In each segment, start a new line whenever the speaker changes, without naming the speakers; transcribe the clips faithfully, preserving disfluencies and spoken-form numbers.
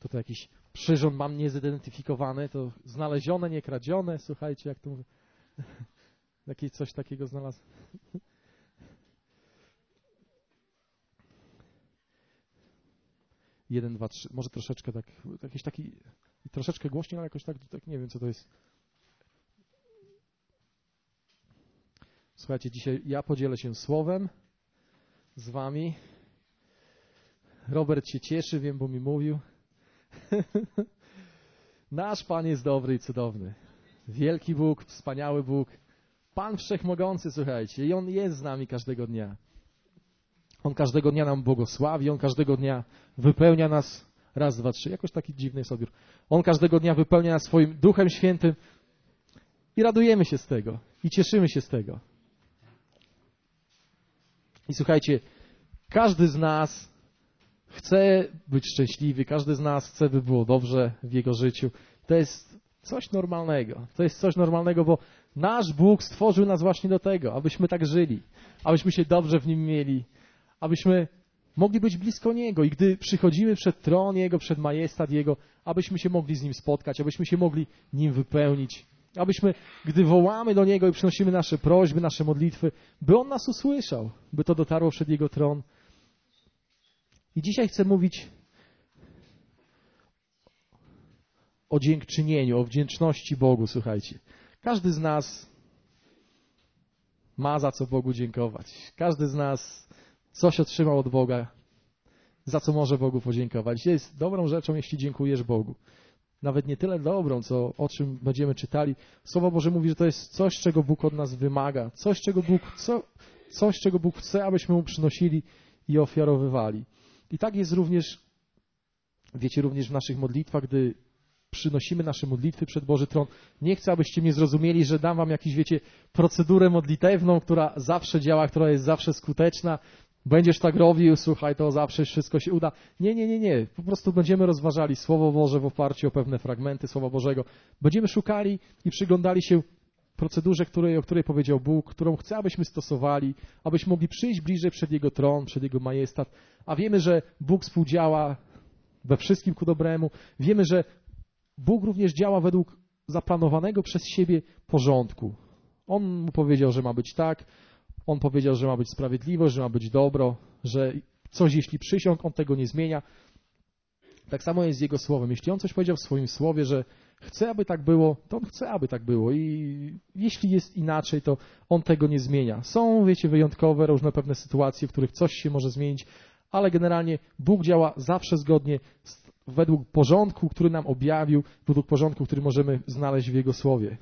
to to jakiś przyrząd mam niezidentyfikowany, to znalezione, nie kradzione, słuchajcie, jak to mówię. Jakieś coś takiego znalazł. Jeden, dwa, trzy, może troszeczkę tak, jakiś taki, troszeczkę głośniej, ale jakoś tak, tak nie wiem, co to jest. Słuchajcie, dzisiaj ja podzielę się słowem z wami. Robert się cieszy, wiem, bo mi mówił. Nasz Pan jest dobry i cudowny. Wielki Bóg, wspaniały Bóg. Pan Wszechmogący, słuchajcie, i On jest z nami każdego dnia. On każdego dnia nam błogosławi, On każdego dnia wypełnia nas, raz, dwa, trzy, jakoś taki dziwny jest odbiór. On każdego dnia wypełnia nas swoim Duchem Świętym i radujemy się z tego, i cieszymy się z tego. I słuchajcie, każdy z nas chce być szczęśliwy, każdy z nas chce, by było dobrze w jego życiu. To jest coś normalnego. To jest coś normalnego, bo nasz Bóg stworzył nas właśnie do tego, abyśmy tak żyli, abyśmy się dobrze w Nim mieli, abyśmy mogli być blisko Niego i gdy przychodzimy przed tron Jego, przed majestat Jego, abyśmy się mogli z Nim spotkać, abyśmy się mogli Nim wypełnić, abyśmy, gdy wołamy do Niego i przynosimy nasze prośby, nasze modlitwy, by On nas usłyszał, by to dotarło przed Jego tron. I dzisiaj chcę mówić o dziękczynieniu, o wdzięczności Bogu, słuchajcie. Każdy z nas ma za co Bogu dziękować. Każdy z nas coś otrzymał od Boga, za co może Bogu podziękować. Jest dobrą rzeczą, jeśli dziękujesz Bogu. Nawet nie tyle dobrą, co o czym będziemy czytali. Słowo Boże mówi, że to jest coś, czego Bóg od nas wymaga. Coś, czego Bóg, co, coś, czego Bóg chce, abyśmy Mu przynosili i ofiarowywali. I tak jest również, wiecie, również w naszych modlitwach, gdy przynosimy nasze modlitwy przed Boży Tron. Nie chcę, abyście mnie zrozumieli, że dam wam jakąś, wiecie, procedurę modlitewną, która zawsze działa, która jest zawsze skuteczna. Będziesz tak robił, słuchaj, to zawsze wszystko się uda. Nie, nie, nie, nie. Po prostu będziemy rozważali Słowo Boże w oparciu o pewne fragmenty Słowa Bożego. Będziemy szukali i przyglądali się procedurze, której, o której powiedział Bóg, którą chce, abyśmy stosowali, abyśmy mogli przyjść bliżej przed Jego tron, przed Jego majestat. A wiemy, że Bóg współdziała we wszystkim ku dobremu. Wiemy, że Bóg również działa według zaplanowanego przez siebie porządku. On mu powiedział, że ma być tak, on powiedział, że ma być sprawiedliwość, że ma być dobro, że coś jeśli przysiąg, on tego nie zmienia. Tak samo jest z Jego słowem. Jeśli on coś powiedział w swoim słowie, że chce, aby tak było, to on chce, aby tak było. I jeśli jest inaczej, to on tego nie zmienia. Są, wiecie, wyjątkowe, różne pewne sytuacje, w których coś się może zmienić, ale generalnie Bóg działa zawsze zgodnie z, według porządku, który nam objawił, według porządku, który możemy znaleźć w Jego słowie.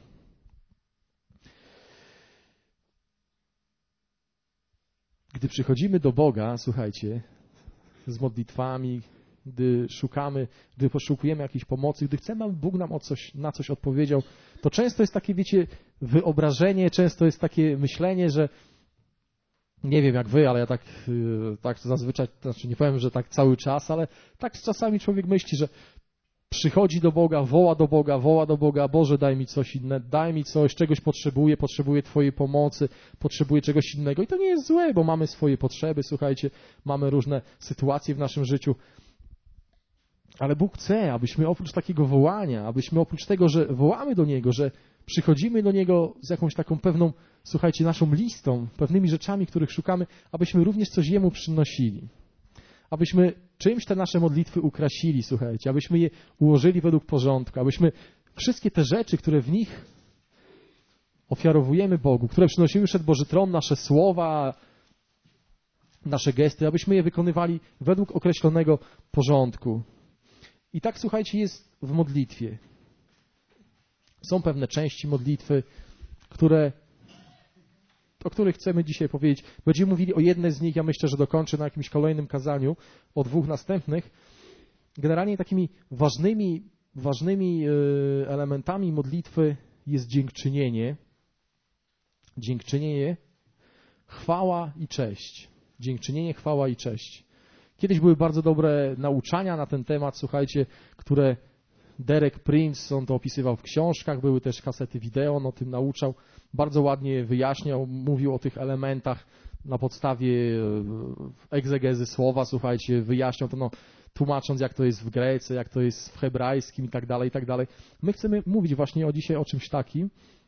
Gdy przychodzimy do Boga, słuchajcie, z modlitwami, gdy szukamy, gdy poszukujemy jakiejś pomocy, gdy chcemy, aby Bóg nam o coś, na coś odpowiedział, to często jest takie, wiecie, wyobrażenie, często jest takie myślenie, że nie wiem jak wy, ale ja tak, tak zazwyczaj, znaczy nie powiem, że tak cały czas, ale tak czasami człowiek myśli, że przychodzi do Boga, woła do Boga, woła do Boga, Boże, daj mi coś innego, daj mi coś, czegoś potrzebuję, potrzebuję Twojej pomocy, potrzebuję czegoś innego. I to nie jest złe, bo mamy swoje potrzeby, słuchajcie, mamy różne sytuacje w naszym życiu. Ale Bóg chce, abyśmy oprócz takiego wołania, abyśmy oprócz tego, że wołamy do Niego, że przychodzimy do Niego z jakąś taką pewną, słuchajcie, naszą listą, pewnymi rzeczami, których szukamy, abyśmy również coś Jemu przynosili. Abyśmy czymś te nasze modlitwy ukrasili, słuchajcie, abyśmy je ułożyli według porządku, abyśmy wszystkie te rzeczy, które w nich ofiarowujemy Bogu, które przynosimy przed Boży tron, nasze słowa, nasze gesty, abyśmy je wykonywali według określonego porządku. I tak, słuchajcie, jest w modlitwie. Są pewne części modlitwy, które, o których chcemy dzisiaj powiedzieć. Będziemy mówili o jednej z nich, ja myślę, że dokończę na jakimś kolejnym kazaniu, o dwóch następnych. Generalnie takimi ważnymi, ważnymi elementami modlitwy jest dziękczynienie, dziękczynienie, chwała i cześć. Dziękczynienie, chwała i cześć. Kiedyś były bardzo dobre nauczania na ten temat, słuchajcie, które Derek Prince, on to opisywał w książkach, były też kasety wideo, on o tym nauczał, bardzo ładnie wyjaśniał, mówił o tych elementach na podstawie egzegezy słowa, słuchajcie, wyjaśniał to, no, tłumacząc, jak to jest w Grece, jak to jest w hebrajskim i tak dalej, i tak dalej. My chcemy mówić właśnie o dzisiaj o czymś takim.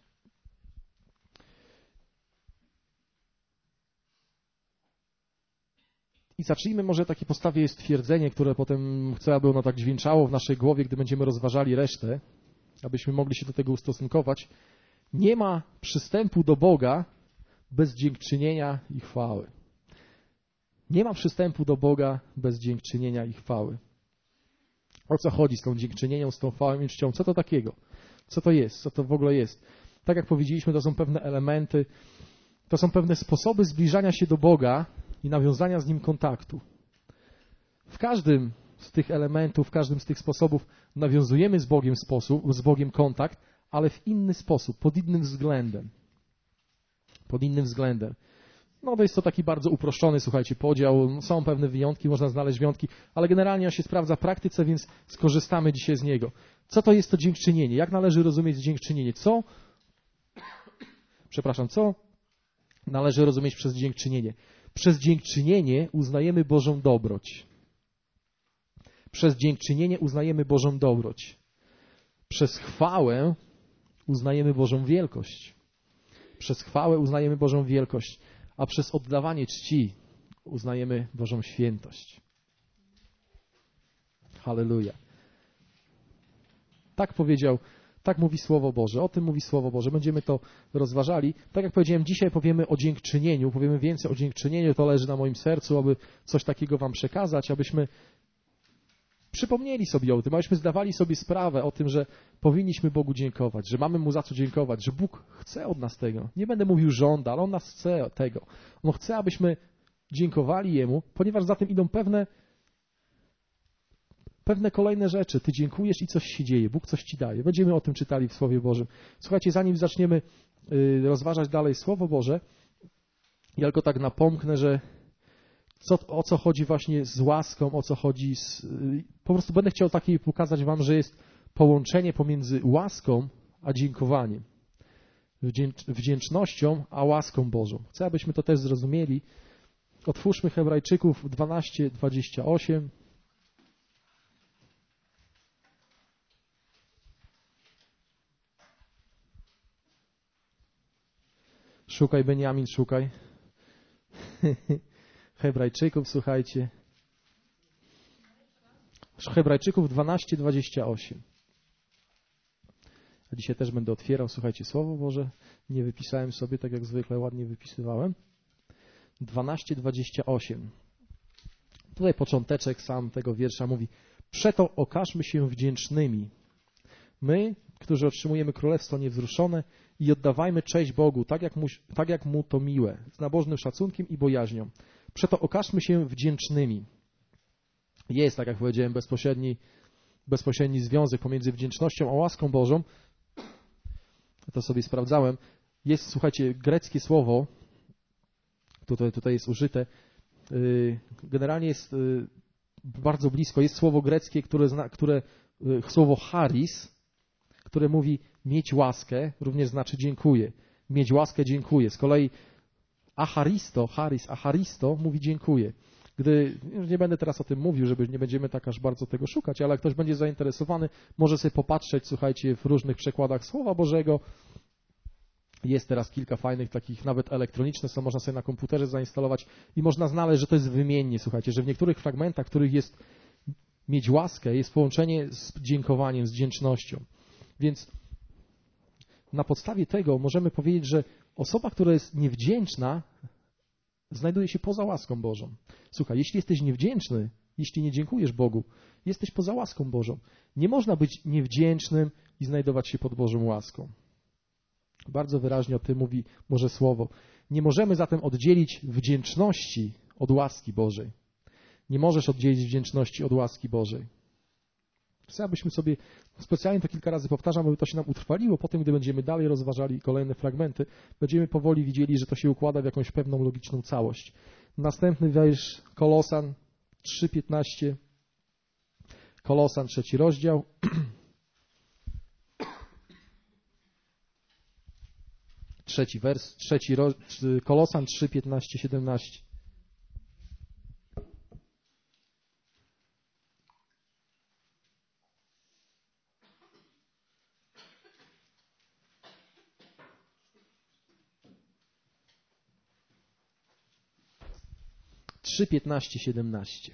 I zacznijmy może takie postawię stwierdzenie, które potem chcę, aby ono tak dźwięczało w naszej głowie, gdy będziemy rozważali resztę, abyśmy mogli się do tego ustosunkować. Nie ma przystępu do Boga bez dziękczynienia i chwały. Nie ma przystępu do Boga bez dziękczynienia i chwały. O co chodzi z tą dziękczynienią, z tą chwałą i czcią? Co to takiego? Co to jest? Co to w ogóle jest? Tak jak powiedzieliśmy, to są pewne elementy, to są pewne sposoby zbliżania się do Boga i nawiązania z Nim kontaktu. W każdym z tych elementów, w każdym z tych sposobów nawiązujemy z Bogiem sposób, z Bogiem kontakt, ale w inny sposób, pod innym względem. Pod innym względem. No to jest to taki bardzo uproszczony, słuchajcie, podział. Są pewne wyjątki, można znaleźć wyjątki, ale generalnie on się sprawdza w praktyce, więc skorzystamy dzisiaj z niego. Co to jest to dziękczynienie? Jak należy rozumieć dziękczynienie? Co, przepraszam, co należy rozumieć przez dziękczynienie? Przez dziękczynienie uznajemy Bożą dobroć. Przez dziękczynienie uznajemy Bożą dobroć. Przez chwałę uznajemy Bożą wielkość. Przez chwałę uznajemy Bożą wielkość, a przez oddawanie czci uznajemy Bożą świętość. Halleluja. Tak powiedział, tak mówi Słowo Boże, o tym mówi Słowo Boże. Będziemy to rozważali. Tak jak powiedziałem, dzisiaj powiemy o dziękczynieniu, powiemy więcej o dziękczynieniu, to leży na moim sercu, aby coś takiego wam przekazać, abyśmy przypomnieli sobie o tym, abyśmy zdawali sobie sprawę o tym, że powinniśmy Bogu dziękować, że mamy Mu za co dziękować, że Bóg chce od nas tego. Nie będę mówił żąda, ale On nas chce tego. On chce, abyśmy dziękowali Jemu, ponieważ za tym idą pewne, pewne kolejne rzeczy. Ty dziękujesz i coś się dzieje. Bóg coś ci daje. Będziemy o tym czytali w Słowie Bożym. Słuchajcie, zanim zaczniemy rozważać dalej Słowo Boże, ja tylko tak napomknę, że Co, o co chodzi właśnie z łaską, o co chodzi z... Po prostu będę chciał takiej pokazać wam, że jest połączenie pomiędzy łaską a dziękowaniem. Wdzięcznością a łaską Bożą. Chcę, abyśmy to też zrozumieli. Otwórzmy Hebrajczyków dwanaście, dwadzieścia osiem. Szukaj, Beniamin, szukaj. Hebrajczyków, słuchajcie. Hebrajczyków dwanaście, dwadzieścia osiem. A dzisiaj też będę otwierał, słuchajcie, Słowo Boże. Nie wypisałem sobie, tak jak zwykle ładnie wypisywałem. dwanaście, dwadzieścia osiem. Tutaj począteczek sam tego wiersza mówi: przeto okażmy się wdzięcznymi. My, którzy otrzymujemy Królestwo niewzruszone, i oddawajmy cześć Bogu, tak jak, mu, tak jak Mu to miłe, z nabożnym szacunkiem i bojaźnią. Przeto okażmy się wdzięcznymi. Jest, tak jak powiedziałem, bezpośredni, bezpośredni związek pomiędzy wdzięcznością a łaską Bożą. To sobie sprawdzałem. Jest, słuchajcie, greckie słowo, tutaj, tutaj jest użyte, generalnie jest bardzo blisko. Jest słowo greckie, które, zna, które słowo charis, które mówi mieć łaskę, również znaczy dziękuję. Mieć łaskę, dziękuję. Z kolei acharisto, charis, acharisto mówi dziękuję. Gdy, już nie będę teraz o tym mówił, żeby nie będziemy tak aż bardzo tego szukać, ale jak ktoś będzie zainteresowany, może sobie popatrzeć, słuchajcie, w różnych przekładach Słowa Bożego. Jest teraz kilka fajnych, takich nawet elektronicznych, co można sobie na komputerze zainstalować i można znaleźć, że to jest wymiennie, słuchajcie, że w niektórych fragmentach, w których jest mieć łaskę, jest połączenie z dziękowaniem, z wdzięcznością. Więc na podstawie tego możemy powiedzieć, że osoba, która jest niewdzięczna, znajduje się poza łaską Bożą. Słuchaj, jeśli jesteś niewdzięczny, jeśli nie dziękujesz Bogu, jesteś poza łaską Bożą. Nie można być niewdzięcznym i znajdować się pod Bożą łaską. Bardzo wyraźnie o tym mówi Boże Słowo. Nie możemy zatem oddzielić wdzięczności od łaski Bożej. Nie możesz oddzielić wdzięczności od łaski Bożej. Chcę, abyśmy sobie, specjalnie to kilka razy powtarzam, aby to się nam utrwaliło. Potem, gdy będziemy dalej rozważali kolejne fragmenty, będziemy powoli widzieli, że to się układa w jakąś pewną logiczną całość. Następny wiersz, Kolosan trzy piętnaście. Kolosan, trzeci rozdział. Trzeci wers, trzeci roz, Kolosan trzy piętnaście siedemnaście. trzy, piętnaście, siedemnaście.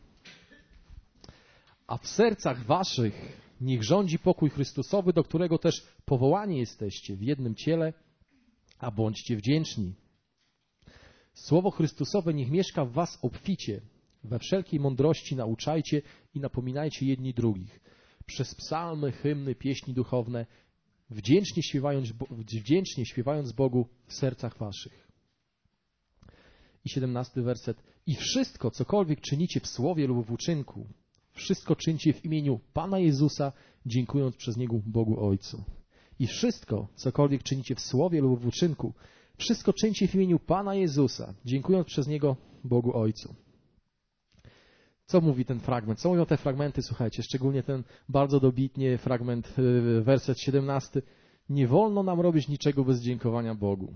A w sercach waszych niech rządzi pokój Chrystusowy, do którego też powołani jesteście w jednym ciele, a bądźcie wdzięczni. Słowo Chrystusowe niech mieszka w was obficie, we wszelkiej mądrości nauczajcie i napominajcie jedni drugich. Przez psalmy, hymny, pieśni duchowne, wdzięcznie śpiewając, wdzięcznie śpiewając Bogu w sercach waszych. I siedemnasty werset. I wszystko, cokolwiek czynicie w słowie lub w uczynku, wszystko czyńcie w imieniu Pana Jezusa, dziękując przez Niego Bogu Ojcu. I wszystko, cokolwiek czynicie w słowie lub w uczynku, wszystko czyńcie w imieniu Pana Jezusa, dziękując przez Niego Bogu Ojcu. Co mówi ten fragment? Co mówią te fragmenty? Słuchajcie, szczególnie ten bardzo dobitnie fragment, werset siedemnasty. Nie wolno nam robić niczego bez dziękowania Bogu.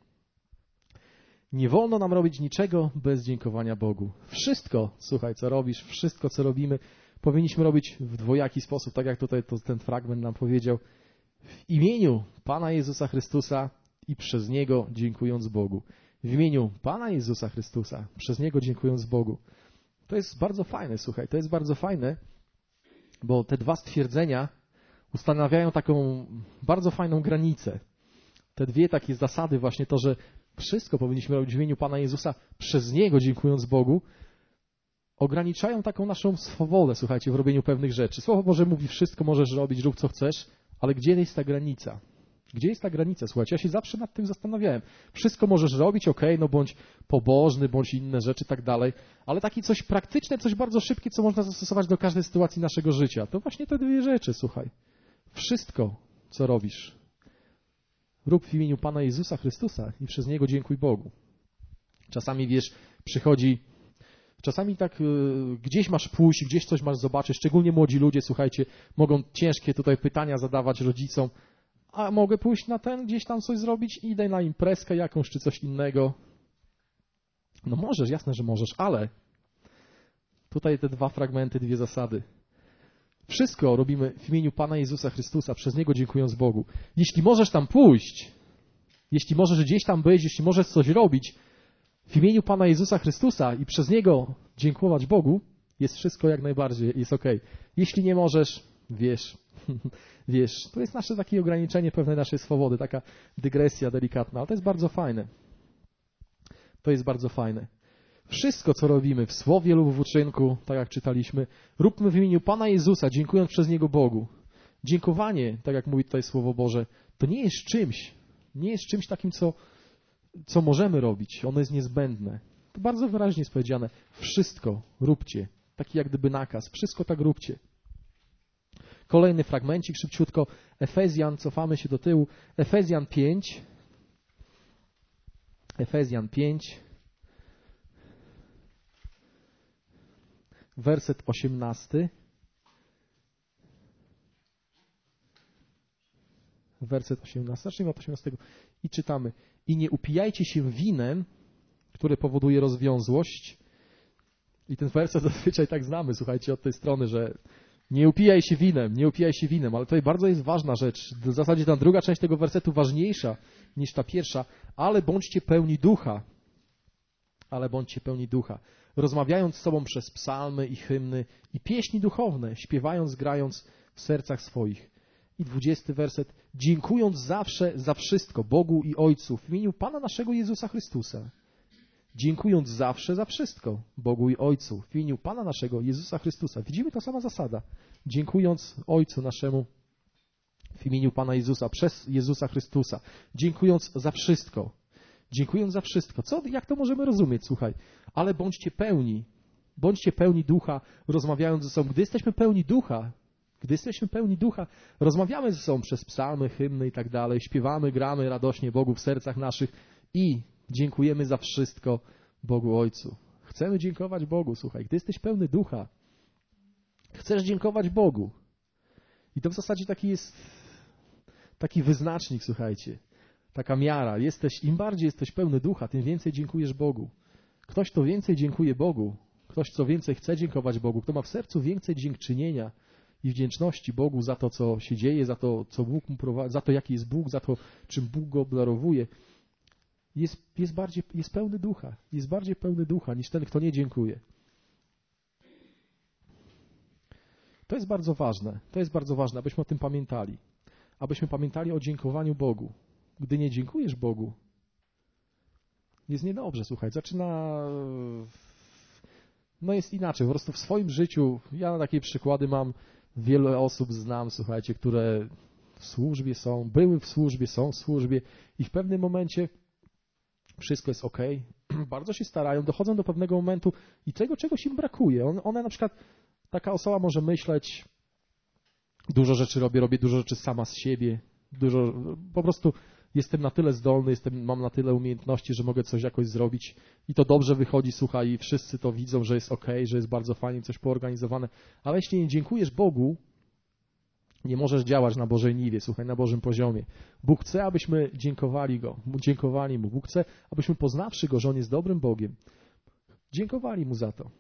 Nie wolno nam robić niczego bez dziękowania Bogu. Wszystko, słuchaj, co robisz, wszystko, co robimy, powinniśmy robić w dwojaki sposób, tak jak tutaj to, ten fragment nam powiedział, w imieniu Pana Jezusa Chrystusa i przez Niego dziękując Bogu. W imieniu Pana Jezusa Chrystusa, przez Niego dziękując Bogu. To jest bardzo fajne, słuchaj, to jest bardzo fajne, bo te dwa stwierdzenia ustanawiają taką bardzo fajną granicę. Te dwie takie zasady właśnie to, że wszystko powinniśmy robić w imieniu Pana Jezusa, przez Niego dziękując Bogu, ograniczają taką naszą swobodę, słuchajcie, w robieniu pewnych rzeczy. Słowo Boże mówi, wszystko możesz robić, rób co chcesz, ale gdzie jest ta granica? Gdzie jest ta granica? Słuchajcie, ja się zawsze nad tym zastanawiałem. Wszystko możesz robić, okej, okay, no bądź pobożny, bądź inne rzeczy, tak dalej, ale takie coś praktyczne, coś bardzo szybkie, co można zastosować do każdej sytuacji naszego życia. To właśnie te dwie rzeczy, słuchaj. Wszystko, co robisz, rób w imieniu Pana Jezusa Chrystusa i przez Niego dziękuj Bogu. Czasami, wiesz, przychodzi, czasami tak y, gdzieś masz pójść, gdzieś coś masz zobaczyć, szczególnie młodzi ludzie, słuchajcie, mogą ciężkie tutaj pytania zadawać rodzicom, a mogę pójść na ten, gdzieś tam coś zrobić, idę na imprezkę jakąś, czy coś innego. No możesz, jasne, że możesz, ale tutaj te dwa fragmenty, dwie zasady. Wszystko robimy w imieniu Pana Jezusa Chrystusa, przez Niego dziękując Bogu. Jeśli możesz tam pójść, jeśli możesz gdzieś tam być, jeśli możesz coś robić w imieniu Pana Jezusa Chrystusa i przez Niego dziękować Bogu, jest wszystko jak najbardziej, jest okej. Jeśli nie możesz, wiesz, wiesz, to jest nasze takie ograniczenie pewnej naszej swobody, taka dygresja delikatna, ale to jest bardzo fajne. To jest bardzo fajne. Wszystko, co robimy w słowie lub w uczynku, tak jak czytaliśmy, róbmy w imieniu Pana Jezusa, dziękując przez Niego Bogu. Dziękowanie, tak jak mówi tutaj Słowo Boże, to nie jest czymś, nie jest czymś takim, co, co możemy robić. Ono jest niezbędne. To bardzo wyraźnie jest powiedziane. Wszystko róbcie. Taki jak gdyby nakaz. Wszystko tak róbcie. Kolejny fragmencik, szybciutko. Efezjan, cofamy się do tyłu. Efezjan pięć. Efezjan pięć. Werset osiemnasty. Werset osiemnasty. Zacznijmy od osiemnastego. I czytamy. I nie upijajcie się winem, które powoduje rozwiązłość. I ten werset zazwyczaj tak znamy, słuchajcie, od tej strony, że nie upijaj się winem, nie upijaj się winem, ale tutaj bardzo jest ważna rzecz. W zasadzie ta druga część tego wersetu ważniejsza niż ta pierwsza. Ale bądźcie pełni ducha. Ale bądźcie pełni ducha. Rozmawiając z sobą przez psalmy i hymny i pieśni duchowne, śpiewając, grając w sercach swoich. I dwudziesty werset. Dziękując zawsze za wszystko Bogu i Ojcu w imieniu Pana naszego Jezusa Chrystusa. Dziękując zawsze za wszystko Bogu i Ojcu w imieniu Pana naszego Jezusa Chrystusa. Widzimy, ta sama zasada. Dziękując Ojcu naszemu w imieniu Pana Jezusa, przez Jezusa Chrystusa. Dziękując za wszystko. Dziękując za wszystko. Co, jak to możemy rozumieć? Słuchaj, ale bądźcie pełni. Bądźcie pełni ducha, rozmawiając ze sobą. Gdy jesteśmy pełni ducha, gdy jesteśmy pełni ducha, rozmawiamy ze sobą przez psalmy, hymny i tak dalej, śpiewamy, gramy radośnie Bogu w sercach naszych i dziękujemy za wszystko Bogu Ojcu. Chcemy dziękować Bogu, słuchaj, gdy jesteś pełny ducha, chcesz dziękować Bogu. I to w zasadzie taki jest taki wyznacznik, słuchajcie, taka miara. Jesteś, im bardziej jesteś pełny ducha, tym więcej dziękujesz Bogu. Ktoś, kto więcej dziękuje Bogu, ktoś, co więcej chce dziękować Bogu, kto ma w sercu więcej dziękczynienia i wdzięczności Bogu za to, co się dzieje, za to, co Bóg mu prowadzi, za to, jaki jest Bóg, za to, czym Bóg go obdarowuje, jest, jest, bardziej, jest pełny ducha, jest bardziej pełny ducha niż ten, kto nie dziękuje. To jest bardzo ważne, to jest bardzo ważne, abyśmy o tym pamiętali. Abyśmy pamiętali o dziękowaniu Bogu. Gdy nie dziękujesz Bogu, jest niedobrze, słuchaj, zaczyna... No jest inaczej, po prostu w swoim życiu, ja takie przykłady mam, wiele osób znam, słuchajcie, które w służbie są, były w służbie, są w służbie i w pewnym momencie wszystko jest ok, bardzo się starają, dochodzą do pewnego momentu i tego czegoś im brakuje. On, one na przykład, taka osoba może myśleć, dużo rzeczy robię, robię dużo rzeczy sama z siebie, dużo, po prostu jestem na tyle zdolny, jestem, mam na tyle umiejętności, że mogę coś jakoś zrobić i to dobrze wychodzi, słuchaj, i wszyscy to widzą, że jest ok, że jest bardzo fajnie, coś poorganizowane, ale jeśli nie dziękujesz Bogu, nie możesz działać na Bożej niwie, słuchaj, na Bożym poziomie. Bóg chce, abyśmy dziękowali Go, dziękowali Mu. Bóg chce, abyśmy poznawszy Go, że On jest dobrym Bogiem, dziękowali Mu za to.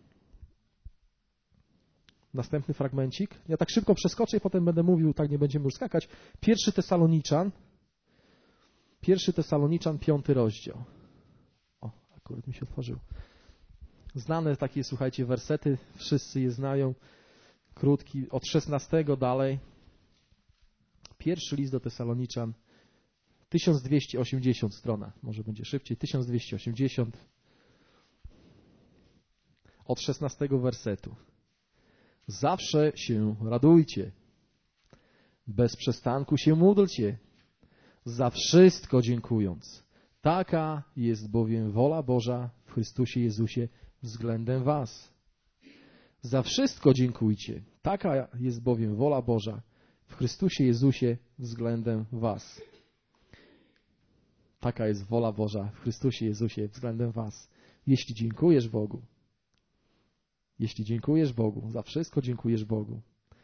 Następny fragmencik. Ja tak szybko przeskoczę i potem będę mówił, tak nie będziemy już skakać. Pierwszy Tesaloniczan, Pierwszy Tesaloniczan, piąty rozdział. O, akurat mi się otworzył. Znane takie, słuchajcie, wersety, wszyscy je znają. Krótki, od szesnastego dalej. Pierwszy list do Tesaloniczan, tysiąc dwieście osiemdziesiąt strona, może będzie szybciej, tysiąc dwieście osiemdziesiąt. Od szesnastego wersetu. Zawsze się radujcie, bez przestanku się módlcie, za wszystko dziękując. Taka jest bowiem wola Boża w Chrystusie Jezusie względem was. Za wszystko dziękujcie. Taka jest bowiem wola Boża w Chrystusie Jezusie względem was. Taka jest wola Boża w Chrystusie Jezusie względem was. Jeśli dziękujesz Bogu, jeśli dziękujesz Bogu, za wszystko dziękujesz Bogu,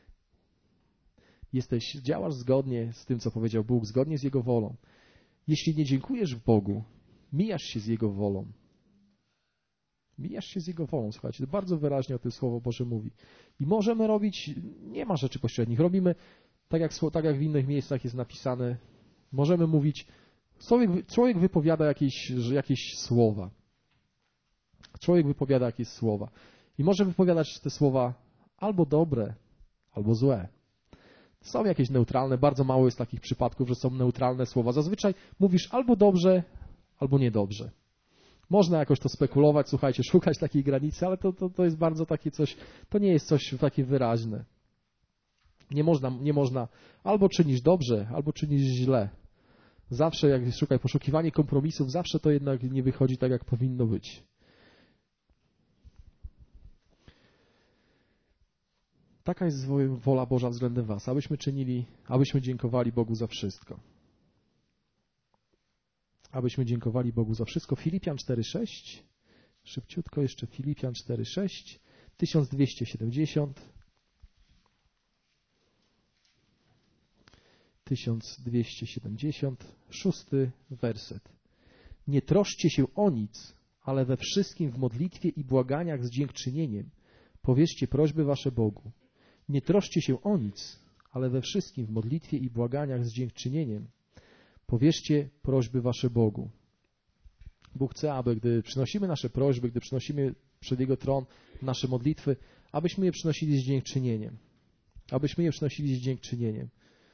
jesteś, działasz zgodnie z tym, co powiedział Bóg, zgodnie z Jego wolą. Jeśli nie dziękujesz Bogu, mijasz się z Jego wolą. Mijasz się z Jego wolą, słuchajcie, bardzo wyraźnie o tym Słowo Boże mówi. I możemy robić, nie ma rzeczy pośrednich, robimy tak jak, tak jak w innych miejscach jest napisane, możemy mówić, człowiek, człowiek wypowiada jakieś, jakieś słowa. Człowiek wypowiada jakieś słowa. I może wypowiadać te słowa albo dobre, albo złe. Są jakieś neutralne, bardzo mało jest takich przypadków, że są neutralne słowa. Zazwyczaj mówisz albo dobrze, albo niedobrze. Można jakoś to spekulować, słuchajcie, szukać takiej granicy, ale to, to, to jest bardzo takie coś, to nie jest coś takie wyraźne. Nie można, nie można, albo czynisz dobrze, albo czynisz źle. Zawsze, jak szukaj poszukiwanie kompromisów, zawsze to jednak nie wychodzi tak, jak powinno być. Taka jest wola Boża względem was, abyśmy czynili, abyśmy dziękowali Bogu za wszystko. Abyśmy dziękowali Bogu za wszystko. Filipian cztery sześć, szybciutko jeszcze, Filipian cztery sześć, tysiąc dwieście siedemdziesiąt, tysiąc dwieście siedemdziesiąt, szósty werset. Nie troszczcie się o nic, ale we wszystkim w modlitwie i błaganiach z dziękczynieniem powierzcie prośby wasze Bogu. Nie troszczcie się o nic, ale we wszystkim w modlitwie i błaganiach z dziękczynieniem powierzcie prośby wasze Bogu. Bóg chce, aby gdy przynosimy nasze prośby, gdy przynosimy przed Jego tron nasze modlitwy, abyśmy je przynosili z dziękczynieniem. Abyśmy je przynosili z dziękczynieniem.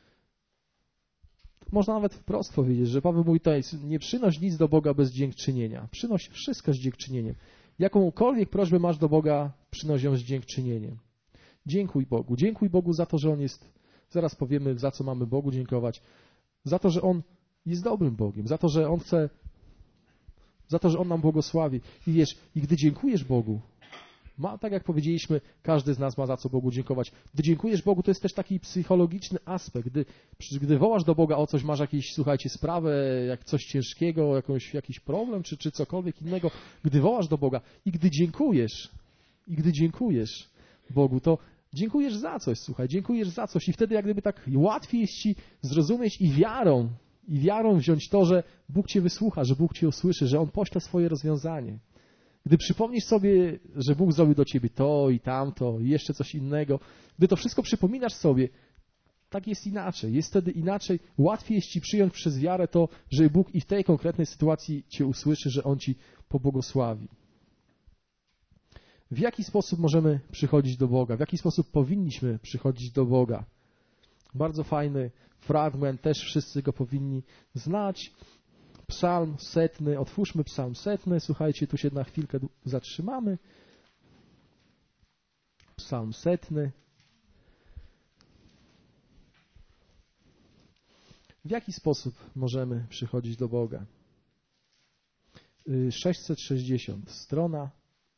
Można nawet wprost powiedzieć, że Paweł mówi tutaj, nie przynoś nic do Boga bez dziękczynienia. Przynoś wszystko z dziękczynieniem. Jakąkolwiek prośbę masz do Boga, przynoś ją z dziękczynieniem. Dziękuj Bogu. Dziękuj Bogu za to, że On jest, zaraz powiemy, za co mamy Bogu dziękować, za to, że On jest dobrym Bogiem, za to, że On chce, za to, że On nam błogosławi. I wiesz, i gdy dziękujesz Bogu, ma, tak jak powiedzieliśmy, każdy z nas ma za co Bogu dziękować. Gdy dziękujesz Bogu, to jest też taki psychologiczny aspekt. Gdy, gdy wołasz do Boga o coś, masz jakieś, słuchajcie, sprawę, jak coś ciężkiego, jakąś, jakiś problem, czy, czy cokolwiek innego, gdy wołasz do Boga i gdy dziękujesz, i gdy dziękujesz Bogu, to dziękujesz za coś, słuchaj, dziękujesz za coś i wtedy jak gdyby tak łatwiej jest ci zrozumieć i wiarą, i wiarą wziąć to, że Bóg cię wysłucha, że Bóg cię usłyszy, że On pośle swoje rozwiązanie. Gdy przypomnisz sobie, że Bóg zrobił do ciebie to i tamto i jeszcze coś innego, gdy to wszystko przypominasz sobie, tak jest inaczej. Jest wtedy inaczej. Łatwiej jest Ci przyjąć przez wiarę to, że Bóg i w tej konkretnej sytuacji Cię usłyszy, że On Ci pobłogosławi. W jaki sposób możemy przychodzić do Boga? W jaki sposób powinniśmy przychodzić do Boga? Bardzo fajny fragment, też wszyscy go powinni znać. Psalm setny, otwórzmy psalm setny. Słuchajcie, tu się na chwilkę zatrzymamy. Psalm setny. W jaki sposób możemy przychodzić do Boga? sześćset sześćdziesiąt strona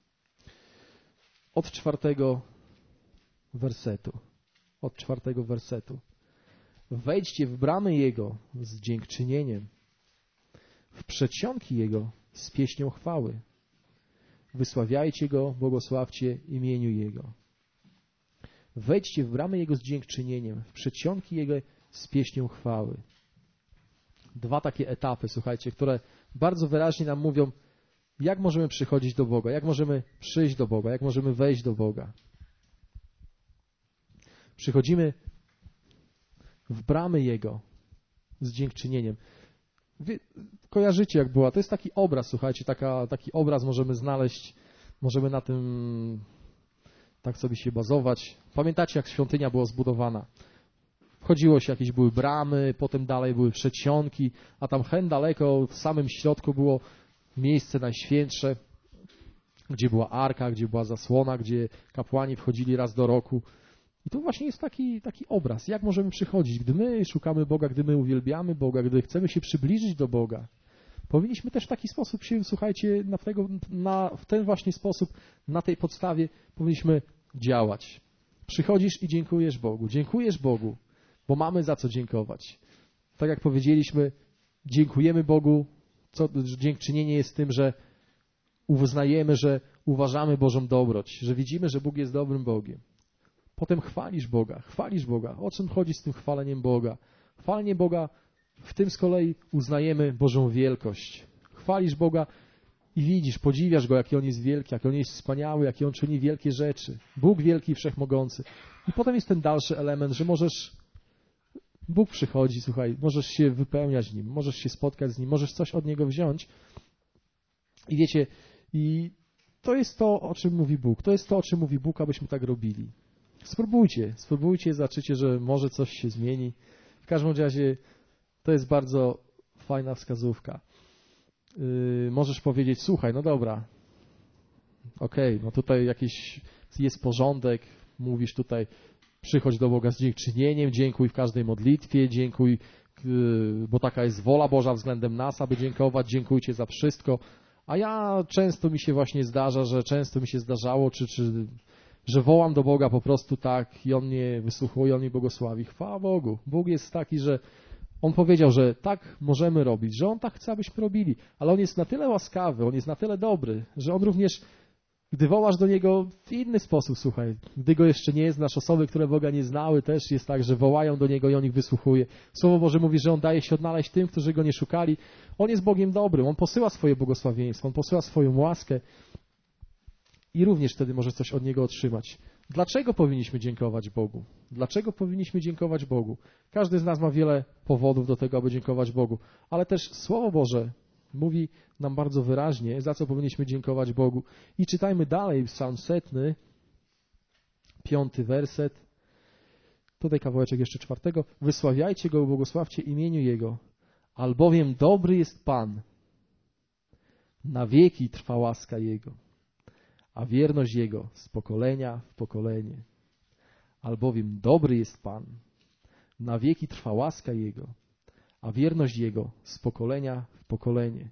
od czwartego wersetu. Od czwartego wersetu. Wejdźcie w bramy Jego z dziękczynieniem, w przedsionki Jego z pieśnią chwały. Wysławiajcie Go, błogosławcie imieniu Jego. Wejdźcie w bramy Jego z dziękczynieniem, w przedsionki Jego z pieśnią chwały. Dwa takie etapy, słuchajcie, które bardzo wyraźnie nam mówią, jak możemy przychodzić do Boga, jak możemy przyjść do Boga, jak możemy wejść do Boga. Przychodzimy w bramy Jego z dziękczynieniem. Wy kojarzycie, jak była. To jest taki obraz, słuchajcie, taka, taki obraz możemy znaleźć, możemy na tym tak sobie się bazować. Pamiętacie, jak świątynia była zbudowana? Wchodziło się, jakieś były bramy, potem dalej były przedsionki, a tam hen daleko w samym środku było miejsce najświętsze, gdzie była arka, gdzie była zasłona, gdzie kapłani wchodzili raz do roku. I to właśnie jest taki, taki obraz, jak możemy przychodzić. Gdy my szukamy Boga, gdy my uwielbiamy Boga, gdy chcemy się przybliżyć do Boga, powinniśmy też w taki sposób się, słuchajcie, na tego, na, w ten właśnie sposób, na tej podstawie powinniśmy działać. Przychodzisz i dziękujesz Bogu. Dziękujesz Bogu, bo mamy za co dziękować. Tak jak powiedzieliśmy, dziękujemy Bogu, co, dziękczynienie jest tym, że uznajemy, że uważamy Bożą dobroć, że widzimy, że Bóg jest dobrym Bogiem. Potem chwalisz Boga, chwalisz Boga. O czym chodzi z tym chwaleniem Boga? Chwalenie Boga, w tym z kolei uznajemy Bożą wielkość. Chwalisz Boga i widzisz, podziwiasz Go, jaki On jest wielki, jaki On jest wspaniały, jaki On czyni wielkie rzeczy. Bóg wielki i wszechmogący. I potem jest ten dalszy element, że możesz, Bóg przychodzi, słuchaj, możesz się wypełniać Nim, możesz się spotkać z Nim, możesz coś od Niego wziąć. I wiecie, i to jest to, o czym mówi Bóg. To jest to, o czym mówi Bóg, abyśmy tak robili. Spróbujcie, spróbujcie, zobaczycie, że może coś się zmieni. W każdym razie to jest bardzo fajna wskazówka. Yy, możesz powiedzieć, słuchaj, no dobra, okej, okay, no tutaj jakiś jest porządek, mówisz tutaj, przychodź do Boga z dziękczynieniem, dziękuj w każdej modlitwie, dziękuj, yy, bo taka jest wola Boża względem nas, aby dziękować, dziękujcie za wszystko. A ja często mi się właśnie zdarza, że często mi się zdarzało, czy, czy że wołam do Boga po prostu tak i On mnie wysłuchuje, On mnie błogosławi. Chwała Bogu. Bóg jest taki, że On powiedział, że tak możemy robić, że On tak chce, abyśmy robili, ale On jest na tyle łaskawy, On jest na tyle dobry, że On również, gdy wołasz do Niego w inny sposób, słuchaj, gdy Go jeszcze nie znasz, osoby, które Boga nie znały, też jest tak, że wołają do Niego i On ich wysłuchuje. Słowo Boże mówi, że On daje się odnaleźć tym, którzy Go nie szukali. On jest Bogiem dobrym, On posyła swoje błogosławieństwo, On posyła swoją łaskę i również wtedy może coś od Niego otrzymać. Dlaczego powinniśmy dziękować Bogu? Dlaczego powinniśmy dziękować Bogu? Każdy z nas ma wiele powodów do tego, aby dziękować Bogu, ale też Słowo Boże mówi nam bardzo wyraźnie, za co powinniśmy dziękować Bogu. I czytajmy dalej psalm setny, piąty werset, tutaj kawałeczek jeszcze czwartego. Wysławiajcie Go, błogosławcie imieniu Jego, albowiem dobry jest Pan, na wieki trwa łaska Jego, a wierność Jego z pokolenia w pokolenie. Albowiem dobry jest Pan, na wieki trwa łaska Jego, a wierność Jego z pokolenia w pokolenie.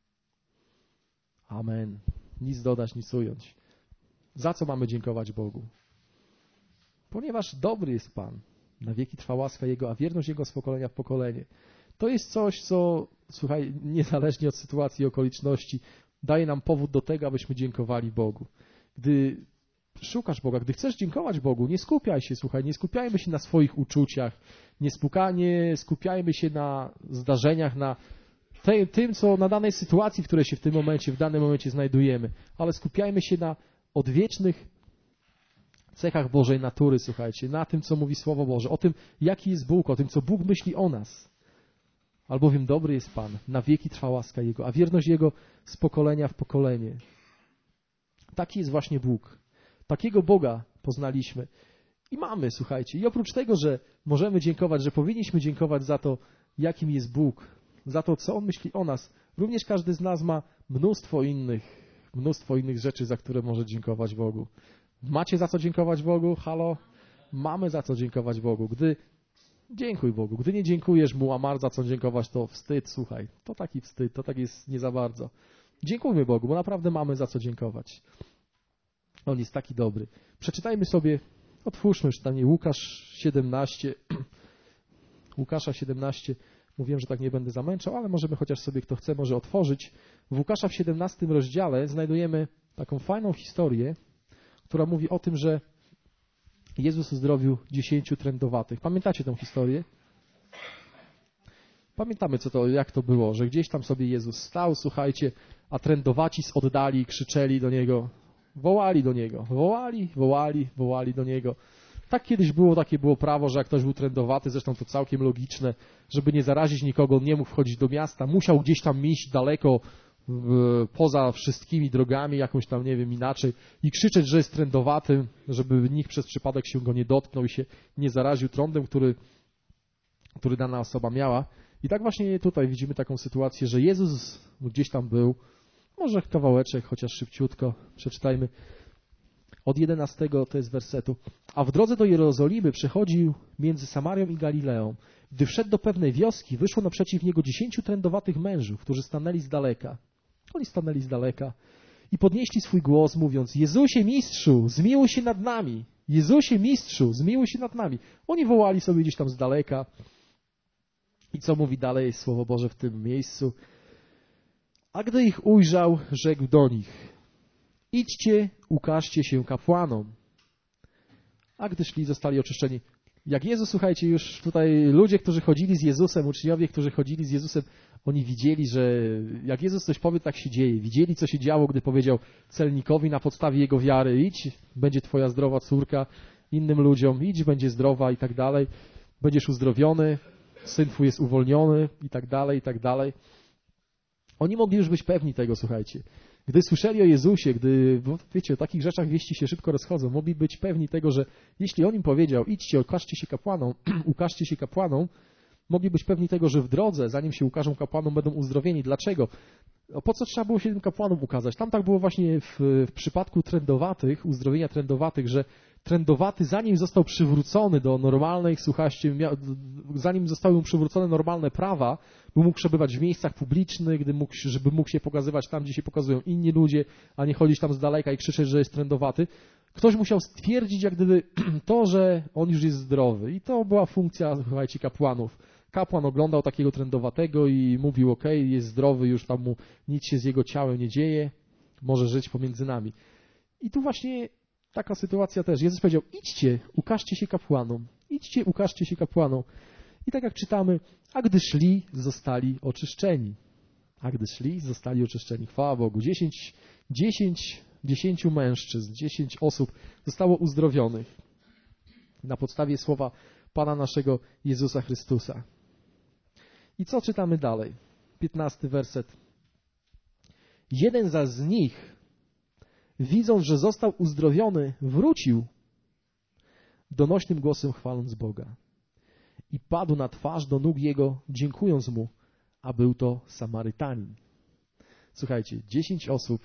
Amen. Nic dodać, nic ująć. Za co mamy dziękować Bogu? Ponieważ dobry jest Pan, na wieki trwa łaska Jego, a wierność Jego z pokolenia w pokolenie. To jest coś, co, słuchaj, niezależnie od sytuacji i okoliczności, daje nam powód do tego, abyśmy dziękowali Bogu. Gdy szukasz Boga, gdy chcesz dziękować Bogu, nie skupiaj się, słuchaj, nie skupiajmy się na swoich uczuciach, nie, spuka, nie skupiajmy się na zdarzeniach, na te, tym, co na danej sytuacji, w której się w tym momencie, w danym momencie znajdujemy, ale skupiajmy się na odwiecznych cechach Bożej natury, słuchajcie, na tym, co mówi Słowo Boże, o tym, jaki jest Bóg, o tym, co Bóg myśli o nas. Albowiem dobry jest Pan, na wieki trwa łaska Jego, a wierność Jego z pokolenia w pokolenie. Taki jest właśnie Bóg. Takiego Boga poznaliśmy. I mamy, słuchajcie, i oprócz tego, że możemy dziękować, że powinniśmy dziękować za to, jakim jest Bóg, za to, co On myśli o nas, również każdy z nas ma mnóstwo innych, mnóstwo innych rzeczy, za które może dziękować Bogu. Macie za co dziękować Bogu? Halo? Mamy za co dziękować Bogu. Gdy dziękuj Bogu. Gdy nie dziękujesz Mu, a masz za co dziękować, to wstyd, słuchaj. To taki wstyd, to tak jest nie za bardzo. Dziękujmy Bogu, bo naprawdę mamy za co dziękować. On jest taki dobry. Przeczytajmy sobie, otwórzmy czytanie Łukasz siedemnaście. Łukasza siedemnaście. Mówiłem, że tak nie będę zamęczał, ale możemy chociaż sobie, kto chce, może otworzyć. W Łukasza w siedemnastym rozdziale znajdujemy taką fajną historię, która mówi o tym, że Jezus uzdrowił dziesięciu trędowatych. Pamiętacie tę historię? Pamiętamy, co to, jak to było, że gdzieś tam sobie Jezus stał, słuchajcie, a trędowaci z oddali krzyczeli do Niego, wołali do Niego, wołali, wołali, wołali do Niego. Tak kiedyś było, takie było prawo, że jak ktoś był trędowaty, zresztą to całkiem logiczne, żeby nie zarazić nikogo, on nie mógł wchodzić do miasta, musiał gdzieś tam iść daleko, w, poza wszystkimi drogami, jakąś tam, nie wiem, inaczej i krzyczeć, że jest trędowatym, żeby nikt przez przypadek się go nie dotknął i się nie zaraził trądem, który, który dana osoba miała. I tak właśnie tutaj widzimy taką sytuację, że Jezus gdzieś tam był, może kawałeczek, chociaż szybciutko, przeczytajmy od jedenastego, to jest wersetu. A w drodze do Jerozolimy przechodził między Samarią i Galileą. Gdy wszedł do pewnej wioski, wyszło naprzeciw niego dziesięciu trędowatych mężów, którzy stanęli z daleka. Oni stanęli z daleka i podnieśli swój głos, mówiąc: Jezusie Mistrzu, zmiłuj się nad nami! Jezusie Mistrzu, zmiłuj się nad nami! Oni wołali sobie gdzieś tam z daleka. I co mówi dalej Słowo Boże w tym miejscu? A gdy ich ujrzał, rzekł do nich: idźcie, ukażcie się kapłanom. A gdy szli, zostali oczyszczeni. Jak Jezus, słuchajcie, już tutaj ludzie, którzy chodzili z Jezusem, uczniowie, którzy chodzili z Jezusem, oni widzieli, że jak Jezus coś powie, tak się dzieje. Widzieli, co się działo, gdy powiedział celnikowi na podstawie jego wiary: idź, będzie twoja zdrowa córka, innym ludziom: idź, będzie zdrowa i tak dalej, będziesz uzdrowiony, syn twój jest uwolniony i tak dalej, i tak dalej. Oni mogli już być pewni tego, słuchajcie. Gdy słyszeli o Jezusie, gdy, bo wiecie, o takich rzeczach wieści się szybko rozchodzą, mogli być pewni tego, że jeśli On im powiedział: idźcie, ukażcie się kapłanom, ukażcie się kapłanom, mogli być pewni tego, że w drodze, zanim się ukażą kapłanom, będą uzdrowieni. Dlaczego? Po co trzeba było się tym kapłanom ukazać? Tam tak było właśnie w, w przypadku trędowatych, uzdrowienia trędowatych, że trędowaty, zanim został przywrócony do normalnej, słuchajcie, zanim zostały mu przywrócone normalne prawa, by mógł przebywać w miejscach publicznych, gdy mógł, żeby mógł się pokazywać tam, gdzie się pokazują inni ludzie, a nie chodzić tam z daleka i krzyczeć, że jest trędowaty, ktoś musiał stwierdzić jak gdyby to, że on już jest zdrowy. I to była funkcja, słuchajcie, kapłanów. Kapłan oglądał takiego trędowatego i mówił: okej, okay, jest zdrowy, już tam mu nic się z jego ciałem nie dzieje, może żyć pomiędzy nami. I tu właśnie taka sytuacja też. Jezus powiedział: idźcie, ukażcie się kapłanom. Idźcie, ukażcie się kapłanom. I tak jak czytamy, a gdy szli, zostali oczyszczeni. A gdy szli, zostali oczyszczeni. Chwała Bogu. Dziesięć, dziesięć, dziesięciu mężczyzn, dziesięć osób zostało uzdrowionych na podstawie słowa Pana naszego Jezusa Chrystusa. I co czytamy dalej? Piętnasty werset. Jeden zaś z nich, widząc, że został uzdrowiony, wrócił, donośnym głosem chwaląc Boga. I padł na twarz do nóg Jego, dziękując Mu, a był to Samarytanin. Słuchajcie, dziesięć osób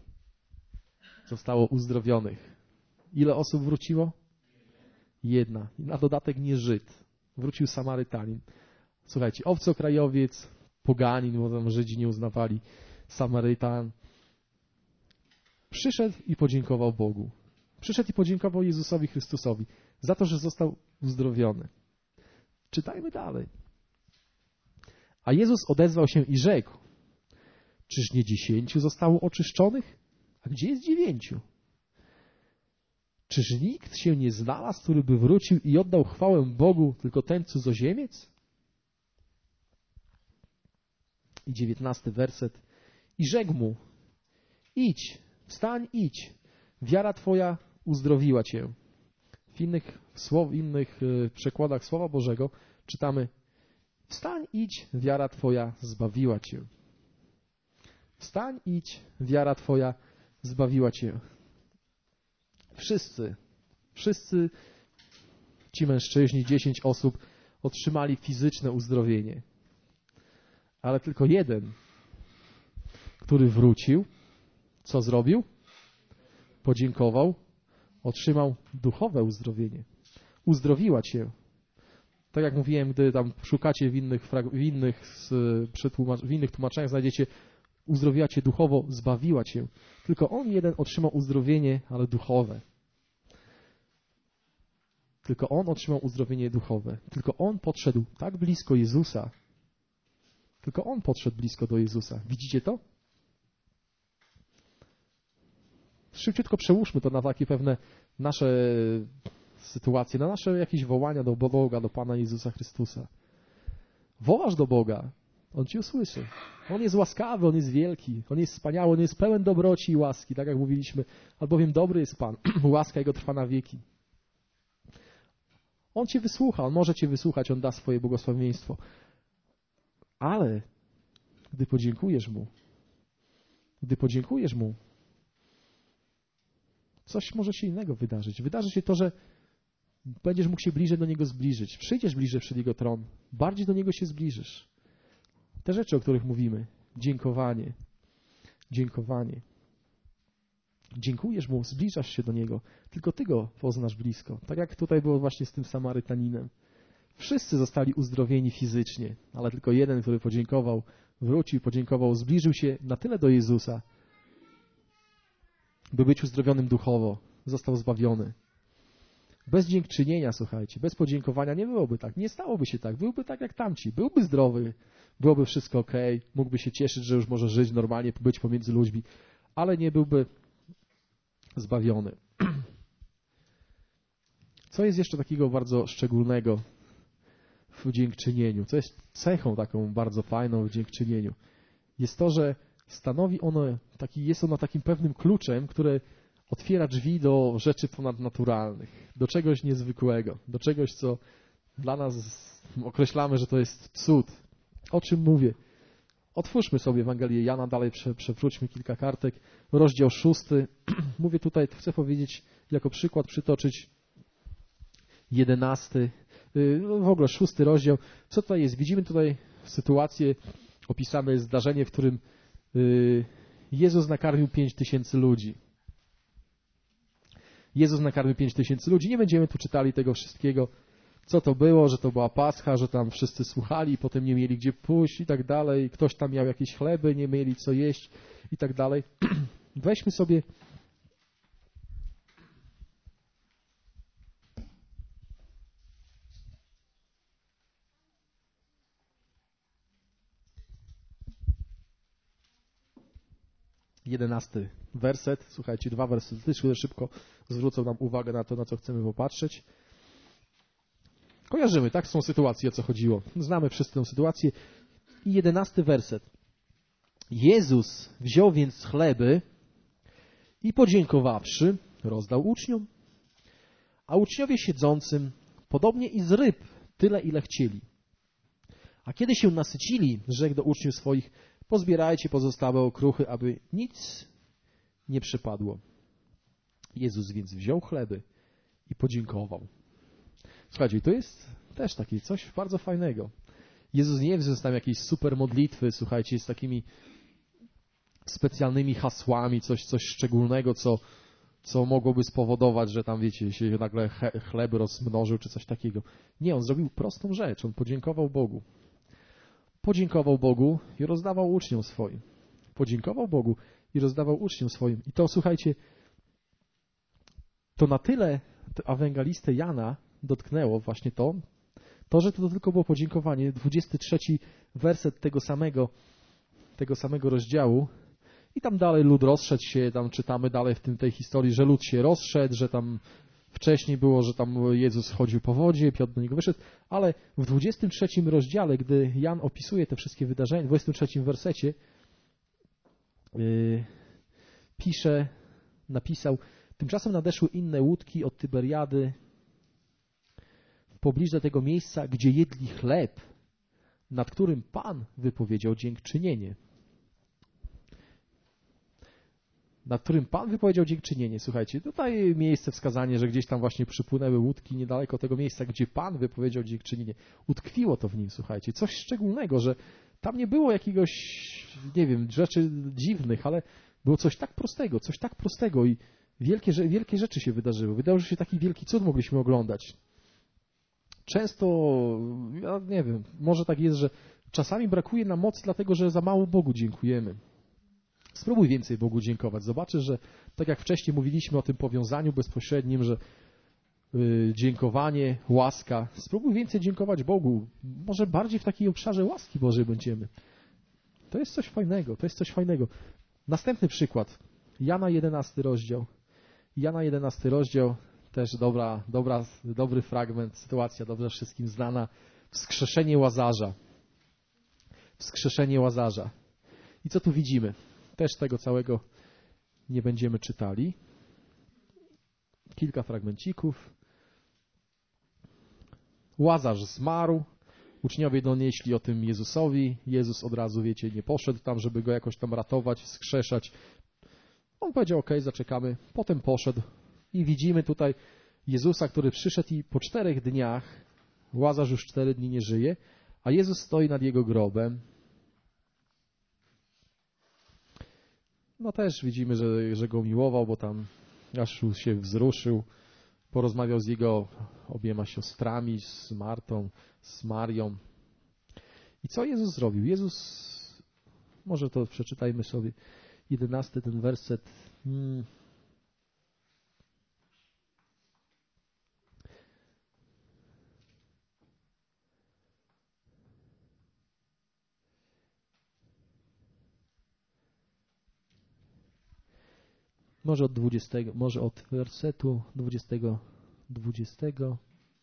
zostało uzdrowionych. Ile osób wróciło? Jedna. I na dodatek nie Żyd. Wrócił Samarytanin. Słuchajcie, obcokrajowiec, poganin, bo tam Żydzi nie uznawali, Samarytan. Przyszedł i podziękował Bogu. Przyszedł i podziękował Jezusowi Chrystusowi za to, że został uzdrowiony. Czytajmy dalej. A Jezus odezwał się i rzekł: czyż nie dziesięciu zostało oczyszczonych? A gdzie jest dziewięciu? Czyż nikt się nie znalazł, który by wrócił i oddał chwałę Bogu, tylko ten cudzoziemiec? I dziewiętnasty werset. I rzekł mu: idź, wstań, idź. Wiara twoja uzdrowiła cię. W innych, w innych przekładach Słowa Bożego czytamy: wstań, idź, wiara Twoja zbawiła Cię. Wstań, idź, wiara Twoja zbawiła Cię. Wszyscy, wszyscy ci mężczyźni, dziesięć osób, otrzymali fizyczne uzdrowienie. Ale tylko jeden, który wrócił, co zrobił? Podziękował, otrzymał duchowe uzdrowienie. Uzdrowiła Cię. Tak jak mówiłem, gdy tam szukacie w innych, w innych, w innych tłumaczeniach, znajdziecie: uzdrowiła Cię duchowo, zbawiła Cię. Tylko on jeden otrzymał uzdrowienie, ale duchowe. Tylko on otrzymał uzdrowienie duchowe. Tylko on podszedł tak blisko Jezusa. Tylko on podszedł blisko do Jezusa. Widzicie to? Szybciutko przełóżmy to na takie pewne nasze sytuacje, na nasze jakieś wołania do Boga, do Pana Jezusa Chrystusa. Wołasz do Boga, On Ci usłyszy. On jest łaskawy, On jest wielki, On jest wspaniały, On jest pełen dobroci i łaski, tak jak mówiliśmy, albowiem dobry jest Pan, łaska Jego trwa na wieki. On Cię wysłucha, On może Cię wysłuchać, On da swoje błogosławieństwo. Ale gdy podziękujesz Mu, gdy podziękujesz Mu, coś może się innego wydarzyć. Wydarzy się to, że będziesz mógł się bliżej do Niego zbliżyć. Przyjdziesz bliżej przed Jego tron. Bardziej do Niego się zbliżysz. Te rzeczy, o których mówimy. Dziękowanie. Dziękowanie. Dziękujesz Mu, zbliżasz się do Niego. Tylko Ty Go poznasz blisko. Tak jak tutaj było właśnie z tym Samarytaninem. Wszyscy zostali uzdrowieni fizycznie, ale tylko jeden, który podziękował, wrócił, podziękował, zbliżył się na tyle do Jezusa, by być uzdrowionym duchowo. Został zbawiony. Bez dziękczynienia, słuchajcie, bez podziękowania nie byłoby tak. Nie stałoby się tak. Byłby tak jak tamci. Byłby zdrowy. Byłoby wszystko ok. Mógłby się cieszyć, że już może żyć normalnie, być pomiędzy ludźmi, ale nie byłby zbawiony. Co jest jeszcze takiego bardzo szczególnego w dziękczynieniu? Co jest cechą taką bardzo fajną w dziękczynieniu? Jest to, że stanowi ono, taki, jest ono takim pewnym kluczem, który otwiera drzwi do rzeczy ponadnaturalnych, do czegoś niezwykłego, do czegoś, co dla nas określamy, że to jest cud. O czym mówię? Otwórzmy sobie Ewangelię Jana, dalej prze, przewróćmy kilka kartek. Rozdział szósty. Mówię tutaj, chcę powiedzieć, jako przykład przytoczyć jedenasty, no w ogóle szósty rozdział. Co tutaj jest? Widzimy tutaj sytuację, opisane jest zdarzenie, w którym Jezus nakarmił pięć tysięcy ludzi. Jezus nakarmił pięć tysięcy ludzi. Nie będziemy tu czytali tego wszystkiego, co to było, że to była Pascha, że tam wszyscy słuchali i potem nie mieli gdzie pójść i tak dalej. Ktoś tam miał jakieś chleby, nie mieli co jeść i tak dalej. Weźmy sobie jedenasty werset. Słuchajcie, dwa wersety szybko zwrócą nam uwagę na to, na co chcemy popatrzeć. Kojarzymy, tak? Z tą sytuacją, o co chodziło. Znamy wszyscy tę sytuację. I jedenasty werset. Jezus wziął więc chleby i podziękowawszy, rozdał uczniom, a uczniowie siedzącym, podobnie i z ryb, tyle ile chcieli. A kiedy się nasycili, rzekł do uczniów swoich: pozbierajcie pozostałe okruchy, aby nic nie przypadło. Jezus więc wziął chleby i podziękował. Słuchajcie, to jest też takie coś bardzo fajnego. Jezus nie wziął tam jakiejś super modlitwy, słuchajcie, z takimi specjalnymi hasłami, coś, coś szczególnego, co, co mogłoby spowodować, że tam, wiecie, się nagle chleb rozmnożył, czy coś takiego. Nie, on zrobił prostą rzecz. On podziękował Bogu. Podziękował Bogu i rozdawał uczniom swoim. Podziękował Bogu i rozdawał uczniom swoim. I to, słuchajcie, to na tyle ewangelistę Jana dotknęło właśnie to, to, że to tylko było podziękowanie. dwudziesty trzeci werset tego samego, tego samego rozdziału. I tam dalej lud rozszedł się, tam czytamy dalej w tym, tej historii, że lud się rozszedł, że tam wcześniej było, że tam Jezus chodził po wodzie, Piotr do niego wyszedł, ale w dwudziestym trzecim rozdziale, gdy Jan opisuje te wszystkie wydarzenia, w dwudziestym trzecim wersecie yy, pisze, napisał: tymczasem nadeszły inne łódki od Tyberiady w pobliżu tego miejsca, gdzie jedli chleb, nad którym Pan wypowiedział dziękczynienie. Nad którym Pan wypowiedział dziękczynienie. Słuchajcie, tutaj miejsce wskazanie, że gdzieś tam właśnie przypłynęły łódki niedaleko tego miejsca, gdzie Pan wypowiedział dziękczynienie. Utkwiło to w nim, słuchajcie. Coś szczególnego, że tam nie było jakiegoś, nie wiem, rzeczy dziwnych, ale było coś tak prostego, coś tak prostego i wielkie, wielkie rzeczy się wydarzyły. Wydarzył się taki wielki cud, mogliśmy oglądać. Często, ja nie wiem, może tak jest, że czasami brakuje nam mocy, dlatego że za mało Bogu dziękujemy. Spróbuj więcej Bogu dziękować. Zobaczysz, że tak jak wcześniej mówiliśmy o tym powiązaniu bezpośrednim, że yy, dziękowanie, łaska. Spróbuj więcej dziękować Bogu. Może bardziej w takiej obszarze łaski Bożej będziemy. To jest coś fajnego, to jest coś fajnego. Następny przykład. Jana jedenasty rozdział. Jana jedenasty rozdział, też dobra, dobra, dobry fragment, sytuacja dobrze wszystkim znana. Wskrzeszenie Łazarza. Wskrzeszenie Łazarza. I co tu widzimy? Też tego całego nie będziemy czytali. Kilka fragmencików. Łazarz zmarł. Uczniowie donieśli o tym Jezusowi. Jezus od razu, wiecie, nie poszedł tam, żeby go jakoś tam ratować, wskrzeszać. On powiedział, okej, zaczekamy. Potem poszedł. I widzimy tutaj Jezusa, który przyszedł i po czterech dniach, Łazarz już cztery dni nie żyje, a Jezus stoi nad jego grobem. No też widzimy, że, że go miłował, bo tam aż się wzruszył, porozmawiał z jego obiema siostrami, z Martą, z Marią. I co Jezus zrobił? Jezus, może to przeczytajmy sobie, jedenasty ten werset. Hmm. Może od dwudziestego, może od wersetu dwudziestego, dwudziestego.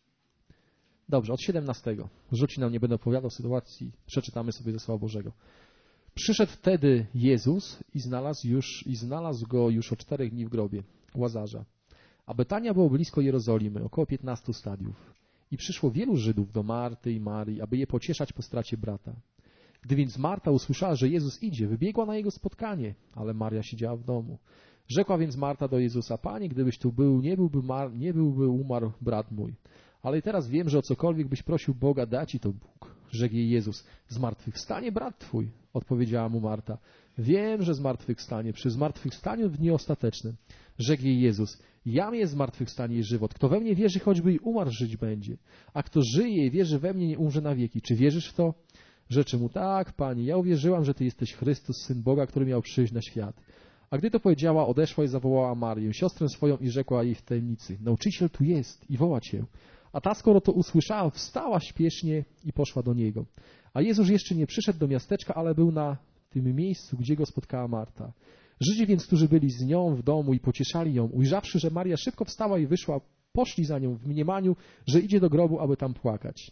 Dobrze, od siedemnastego. Rzuci nam, nie będę opowiadał sytuacji, przeczytamy sobie ze Słowa Bożego. Przyszedł wtedy Jezus i znalazł, już, i znalazł go już o czterech dni w grobie, Łazarza. A Betania było blisko Jerozolimy, około piętnastu stadiów. I przyszło wielu Żydów do Marty i Marii, aby je pocieszać po stracie brata. Gdy więc Marta usłyszała, że Jezus idzie, wybiegła na jego spotkanie, ale Maria siedziała w domu. Rzekła więc Marta do Jezusa, Panie, gdybyś tu był, nie byłby, mar, nie byłby umarł brat mój. Ale teraz wiem, że o cokolwiek byś prosił Boga, da ci to Bóg. Rzekł jej Jezus, zmartwychwstanie brat twój. Odpowiedziała mu Marta, wiem, że zmartwychwstanie, przy zmartwychwstaniu w dniu ostatecznym. Rzekł jej Jezus, jam jest zmartwychwstanie i żywot. Kto we mnie wierzy, choćby i umarł, żyć będzie. A kto żyje i wierzy we mnie, nie umrze na wieki. Czy wierzysz w to? Rzeczy mu, tak, Pani, ja uwierzyłam, że Ty jesteś Chrystus, Syn Boga, który miał przyjść na świat. A gdy to powiedziała, odeszła i zawołała Marię, siostrę swoją, i rzekła jej w tajemnicy, nauczyciel tu jest i woła Cię. A ta, skoro to usłyszała, wstała śpiesznie i poszła do Niego. A Jezus jeszcze nie przyszedł do miasteczka, ale był na tym miejscu, gdzie Go spotkała Marta. Żydzi więc, którzy byli z nią w domu i pocieszali ją, ujrzawszy, że Maria szybko wstała i wyszła, poszli za nią w mniemaniu, że idzie do grobu, aby tam płakać.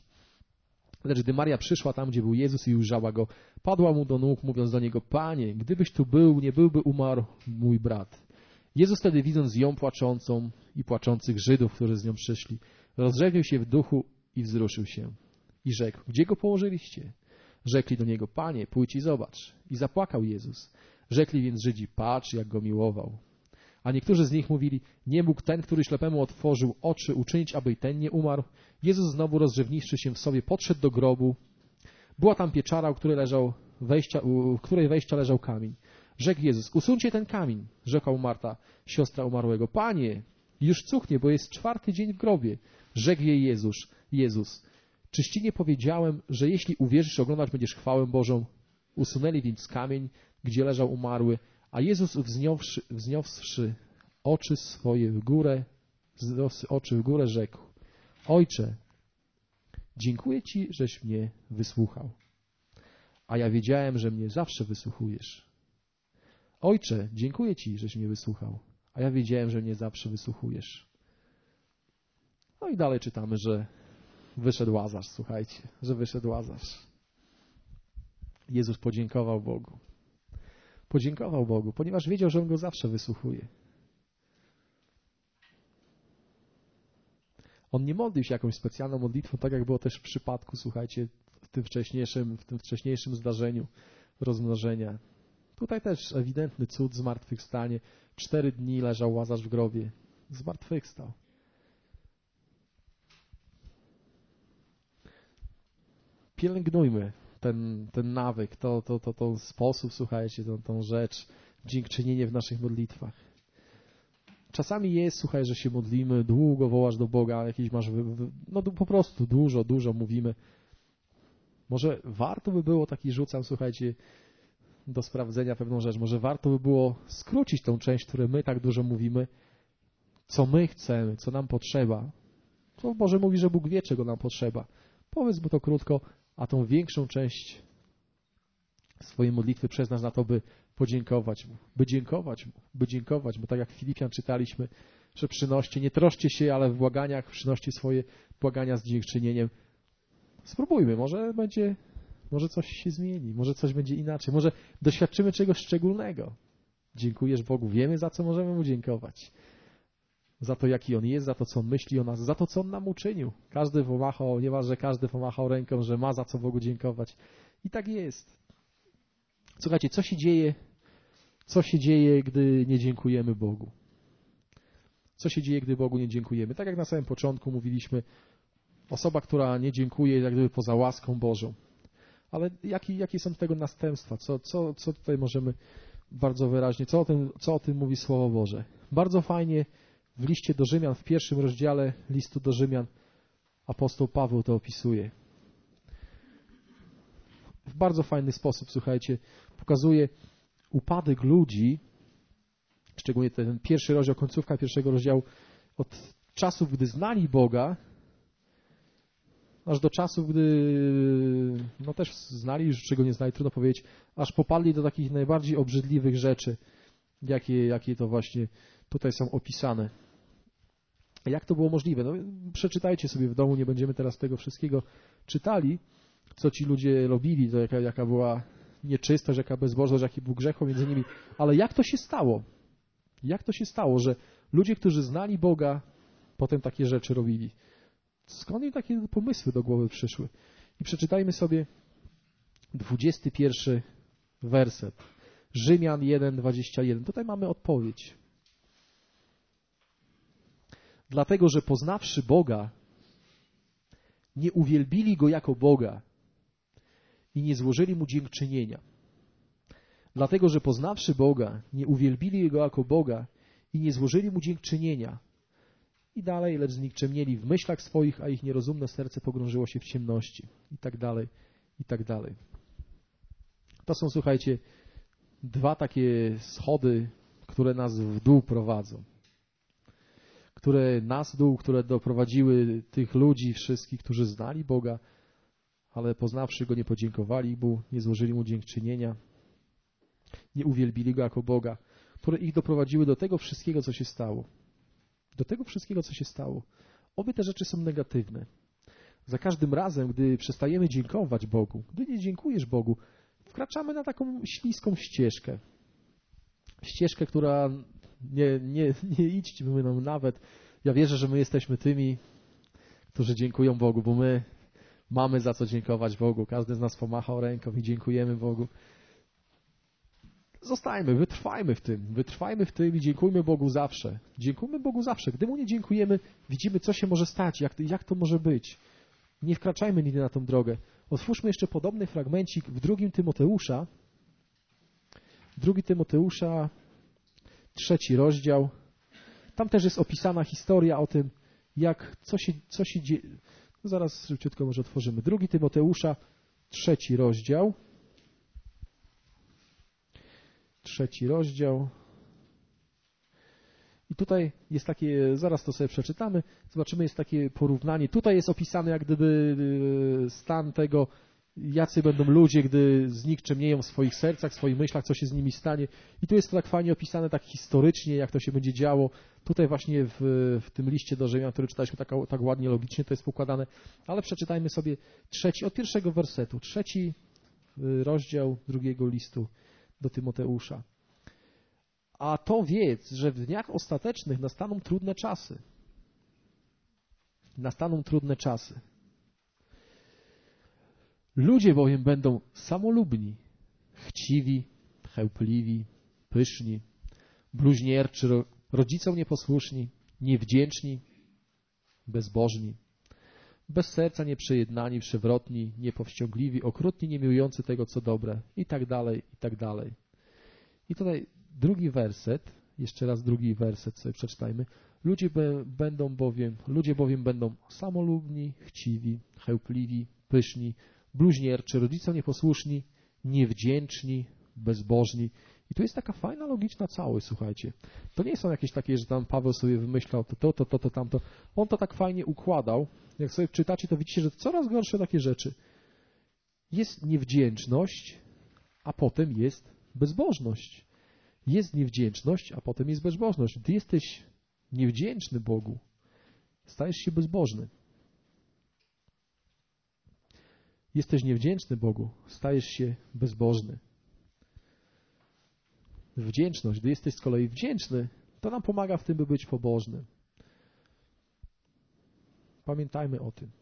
Lecz gdy Maria przyszła tam, gdzie był Jezus i ujrzała Go, padła Mu do nóg, mówiąc do Niego, Panie, gdybyś tu był, nie byłby umarł mój brat. Jezus wtedy, widząc ją płaczącą i płaczących Żydów, którzy z nią przyszli, rozrzewnił się w duchu i wzruszył się. I rzekł, gdzie Go położyliście? Rzekli do Niego, Panie, pójdź i zobacz. I zapłakał Jezus. Rzekli więc Żydzi, patrz, jak Go miłował. A niektórzy z nich mówili, nie mógł ten, który ślepemu otworzył oczy, uczynić, aby i ten nie umarł. Jezus znowu rozrzewniwszy się w sobie, podszedł do grobu. Była tam pieczara, u której, leżał wejścia, u której wejścia leżał kamień. Rzekł Jezus, usuńcie ten kamień. Rzekła mu Marta, siostra umarłego. Panie, już cuchnie, bo jest czwarty dzień w grobie. Rzekł jej Jezus, Jezus, czyś ci nie powiedziałem, że jeśli uwierzysz, oglądać będziesz chwałę Bożą? Usunęli więc kamień, gdzie leżał umarły, a Jezus wzniosłszy, wzniosłszy oczy swoje w górę, wzniosłszy oczy w górę, rzekł, Ojcze, dziękuję Ci, żeś mnie wysłuchał, a ja wiedziałem, że mnie zawsze wysłuchujesz. Ojcze, dziękuję Ci, żeś mnie wysłuchał, a ja wiedziałem, że mnie zawsze wysłuchujesz. No i dalej czytamy, że wyszedł Łazarz, słuchajcie, że wyszedł Łazarz. Jezus podziękował Bogu. Podziękował Bogu, ponieważ wiedział, że On go zawsze wysłuchuje. On nie modlił się jakąś specjalną modlitwą, tak jak było też w przypadku, słuchajcie, w tym wcześniejszym, w tym wcześniejszym zdarzeniu rozmnożenia. Tutaj też ewidentny cud, zmartwychwstanie. Cztery dni leżał Łazarz w grobie. Zmartwychwstał. Pielęgnujmy ten, ten nawyk, to, to, to, to sposób, słuchajcie, tą, tą rzecz, dziękczynienie w naszych modlitwach. Czasami jest, słuchaj, że się modlimy, długo wołasz do Boga, jakieś masz, no po prostu dużo, dużo mówimy. Może warto by było, taki rzucam, słuchajcie, do sprawdzenia pewną rzecz, może warto by było skrócić tą część, której my tak dużo mówimy, co my chcemy, co nam potrzeba. To może mówi, że Bóg wie, czego nam potrzeba. Powiedz mu to krótko, a tą większą część swojej modlitwy przeznasz na to, by podziękować Mu, by dziękować Mu, by dziękować Mu. Tak jak w Filipian czytaliśmy, że przynoście, nie troszcie się, ale w błaganiach przynoście swoje błagania z dziękczynieniem. Spróbujmy, może będzie, może coś się zmieni, może coś będzie inaczej, może doświadczymy czegoś szczególnego. Dziękujesz Bogu, wiemy, za co możemy Mu dziękować. Za to, jaki On jest, za to, co On myśli o nas, za to, co On nam uczynił. Każdy pomachał, nieważne, każdy pomachał ręką, że ma za co Bogu dziękować. I tak jest. Słuchajcie, co się dzieje, co się dzieje, gdy nie dziękujemy Bogu? Co się dzieje, gdy Bogu nie dziękujemy? Tak jak na samym początku mówiliśmy, osoba, która nie dziękuje, jak gdyby poza łaską Bożą. Ale jakie, jakie są tego następstwa? Co, co, co tutaj możemy bardzo wyraźnie, co o tym, co o tym mówi Słowo Boże? Bardzo fajnie w liście do Rzymian, w pierwszym rozdziale listu do Rzymian apostoł Paweł to opisuje. W bardzo fajny sposób, słuchajcie, pokazuje upadek ludzi, szczególnie ten pierwszy rozdział, końcówka pierwszego rozdziału, od czasów, gdy znali Boga, aż do czasów, gdy no też znali, już czego nie znali, trudno powiedzieć, aż popadli do takich najbardziej obrzydliwych rzeczy, jakie, jakie to właśnie tutaj są opisane. Jak to było możliwe? No, przeczytajcie sobie w domu, nie będziemy teraz tego wszystkiego czytali, co ci ludzie robili, to jaka, jaka była nieczystość, jaka bezbożność, jaki był grzech między nimi. Ale jak to się stało? Jak to się stało, że ludzie, którzy znali Boga, potem takie rzeczy robili? Skąd im takie pomysły do głowy przyszły? I przeczytajmy sobie dwudziesty pierwszy werset. Rzymian jeden, dwadzieścia jeden. Tutaj mamy odpowiedź. Dlatego, że poznawszy Boga, nie uwielbili Go jako Boga i nie złożyli Mu dziękczynienia. Dlatego, że poznawszy Boga, nie uwielbili Go jako Boga i nie złożyli Mu dziękczynienia. I dalej, lecz znikczemnieli w myślach swoich, a ich nierozumne serce pogrążyło się w ciemności. I tak dalej, i tak dalej. To są, słuchajcie, dwa takie schody, które nas w dół prowadzą. Które nas w dół, które doprowadziły tych ludzi wszystkich, którzy znali Boga, ale poznawszy Go nie podziękowali Mu, nie złożyli Mu dziękczynienia, nie uwielbili Go jako Boga, które ich doprowadziły do tego wszystkiego, co się stało. Do tego wszystkiego, co się stało. Obie te rzeczy są negatywne. Za każdym razem, gdy przestajemy dziękować Bogu, gdy nie dziękujesz Bogu, wkraczamy na taką śliską ścieżkę. Ścieżkę, która nie, nie, nie idźmy nam nawet. Ja wierzę, że my jesteśmy tymi, którzy dziękują Bogu, bo my mamy za co dziękować Bogu. Każdy z nas pomachał ręką i dziękujemy Bogu. Zostajmy, wytrwajmy w tym, wytrwajmy w tym i dziękujmy Bogu zawsze. Dziękujmy Bogu zawsze. Gdy Mu nie dziękujemy, widzimy, co się może stać, jak, jak to może być. Nie wkraczajmy nigdy na tą drogę. Otwórzmy jeszcze podobny fragmencik w drugim Tymoteusza. Drugi Tymoteusza, trzeci rozdział. Tam też jest opisana historia o tym, jak, co się, co się dzieje. No zaraz szybciutko może otworzymy. Drugi Tymoteusza, trzeci rozdział. Trzeci rozdział. I tutaj jest takie, zaraz to sobie przeczytamy, zobaczymy, jest takie porównanie. Tutaj jest opisany jak gdyby stan tego, jacy będą ludzie, gdy znikczemnieją w swoich sercach, w swoich myślach, co się z nimi stanie. I tu jest to tak fajnie opisane, tak historycznie, jak to się będzie działo. Tutaj właśnie w, w tym liście do Rzymian, który czytaliśmy tak, tak ładnie, logicznie, to jest pokładane. Ale przeczytajmy sobie trzeci, od pierwszego wersetu, trzeci rozdział drugiego listu do Tymoteusza. A to wiedz, że w dniach ostatecznych nastaną trudne czasy. nastaną trudne czasy. Ludzie bowiem będą samolubni, chciwi, chełpliwi, pyszni, bluźnierczy, rodzicom nieposłuszni, niewdzięczni, bezbożni, bez serca nieprzejednani, przewrotni, niepowściągliwi, okrutni, niemiłujący tego, co dobre i tak dalej, i tak dalej. I tutaj drugi werset, jeszcze raz drugi werset sobie przeczytajmy. Ludzie be, będą bowiem, ludzie bowiem będą samolubni, chciwi, chełpliwi, pyszni, bluźnierczy, rodzicom nieposłuszni, niewdzięczni, bezbożni. I tu jest taka fajna, logiczna całość, słuchajcie. To nie są jakieś takie, że tam Paweł sobie wymyślał to, to, to, to, to tamto. On to tak fajnie układał. Jak sobie czytacie, to widzicie, że coraz gorsze takie rzeczy. Jest niewdzięczność, a potem jest bezbożność. Jest niewdzięczność, a potem jest bezbożność. Gdy jesteś niewdzięczny Bogu, stajesz się bezbożny. Jesteś niewdzięczny Bogu, stajesz się bezbożny. Wdzięczność, gdy jesteś z kolei wdzięczny, to nam pomaga w tym, by być pobożnym. Pamiętajmy o tym.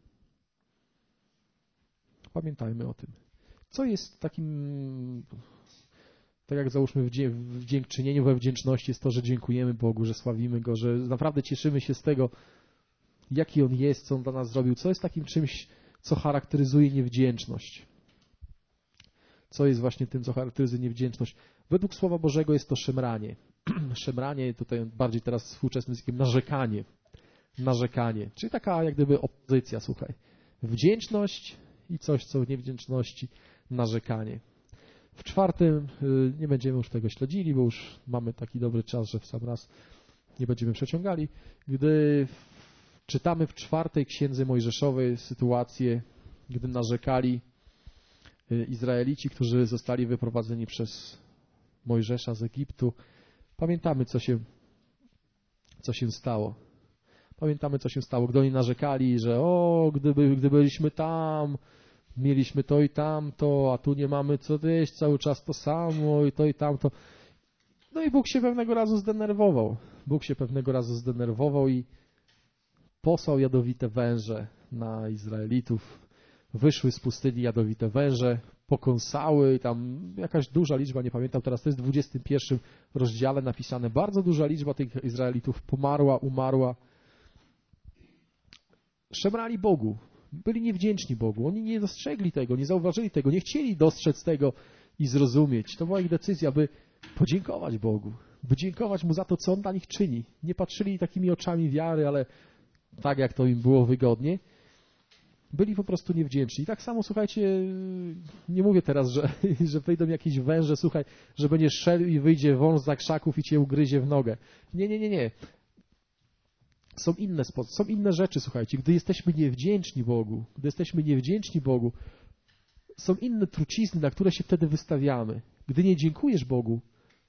Pamiętajmy o tym. Co jest takim, tak jak załóżmy w dziękczynieniu, we wdzięczności jest to, że dziękujemy Bogu, że sławimy Go, że naprawdę cieszymy się z tego, jaki On jest, co On dla nas zrobił. Co jest takim czymś, co charakteryzuje niewdzięczność? Co jest właśnie tym, co charakteryzuje niewdzięczność? Według Słowa Bożego jest to szemranie. Szemranie, tutaj bardziej teraz współczesnym językiem, narzekanie. Narzekanie, czyli taka jak gdyby opozycja, słuchaj. Wdzięczność i coś, co w niewdzięczności, narzekanie. W czwartym nie będziemy już tego śledzili, bo już mamy taki dobry czas, że w sam raz nie będziemy przeciągali. Gdy czytamy w czwartej księdze Mojżeszowej sytuację, gdy narzekali Izraelici, którzy zostali wyprowadzeni przez Mojżesza z Egiptu, pamiętamy, co się, co się stało. Pamiętamy, co się stało, gdy oni narzekali, że o, gdyby, gdy byliśmy tam, mieliśmy to i tamto, a tu nie mamy co jeść, cały czas to samo i to i tamto. No i Bóg się pewnego razu zdenerwował. Bóg się pewnego razu zdenerwował i posłał jadowite węże na Izraelitów. Wyszły z pustyni jadowite węże, pokąsały i tam jakaś duża liczba, nie pamiętam teraz, to jest w dwudziestym pierwszym rozdziale napisane, bardzo duża liczba tych Izraelitów pomarła, umarła. Szemrali Bogu, byli niewdzięczni Bogu, oni nie dostrzegli tego, nie zauważyli tego, nie chcieli dostrzec tego i zrozumieć. To była ich decyzja, by podziękować Bogu, by dziękować Mu za to, co On dla nich czyni. Nie patrzyli takimi oczami wiary, ale tak, jak to im było wygodnie. Byli po prostu niewdzięczni. I tak samo, słuchajcie, nie mówię teraz, że, że wyjdą jakieś węże, słuchaj, że będziesz szedł i wyjdzie wąż za krzaków i cię ugryzie w nogę. Nie, nie, nie, nie. Są inne sposoby, są inne rzeczy, słuchajcie. Gdy jesteśmy niewdzięczni Bogu, gdy jesteśmy niewdzięczni Bogu, są inne trucizny, na które się wtedy wystawiamy. Gdy nie dziękujesz Bogu,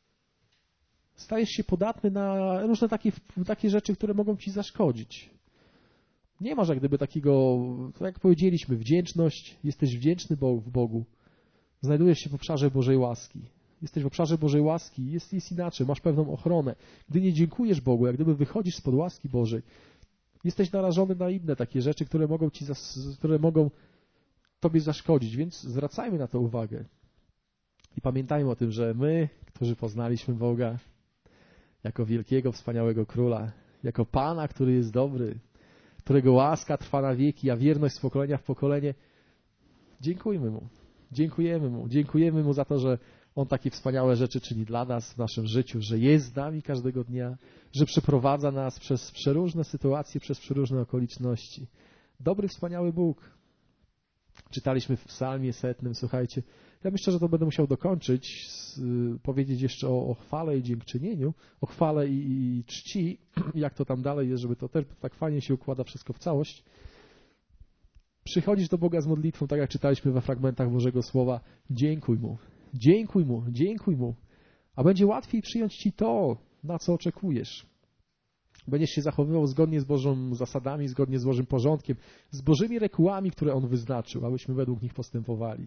stajesz się podatny na różne takie, takie rzeczy, które mogą ci zaszkodzić. Nie masz jak gdyby takiego, tak jak powiedzieliśmy, wdzięczność, jesteś wdzięczny w Bogu, znajdujesz się w obszarze Bożej łaski. Jesteś w obszarze Bożej łaski, jest, jest inaczej, masz pewną ochronę. Gdy nie dziękujesz Bogu, jak gdyby wychodzisz spod łaski Bożej, jesteś narażony na inne takie rzeczy, które mogą ci, które mogą tobie zaszkodzić, więc zwracajmy na to uwagę. I pamiętajmy o tym, że my, którzy poznaliśmy Boga jako wielkiego, wspaniałego Króla, jako Pana, który jest dobry, którego łaska trwa na wieki, a wierność z pokolenia w pokolenie, dziękujmy Mu. Dziękujemy Mu. Dziękujemy Mu za to, że On takie wspaniałe rzeczy czyni dla nas w naszym życiu, że jest z nami każdego dnia, że przeprowadza nas przez przeróżne sytuacje, przez przeróżne okoliczności. Dobry, wspaniały Bóg. Czytaliśmy w psalmie setnym, słuchajcie, ja myślę, że to będę musiał dokończyć, y, powiedzieć jeszcze o, o chwale i dziękczynieniu, o chwale i, i czci, jak to tam dalej jest, żeby to też tak fajnie się układa wszystko w całość. Przychodzisz do Boga z modlitwą, tak jak czytaliśmy we fragmentach Bożego Słowa, dziękuj Mu, dziękuj Mu, dziękuj Mu, a będzie łatwiej przyjąć Ci to, na co oczekujesz. Będziesz się zachowywał zgodnie z Bożą zasadami, zgodnie z Bożym porządkiem, z Bożymi regułami, które On wyznaczył, abyśmy według nich postępowali.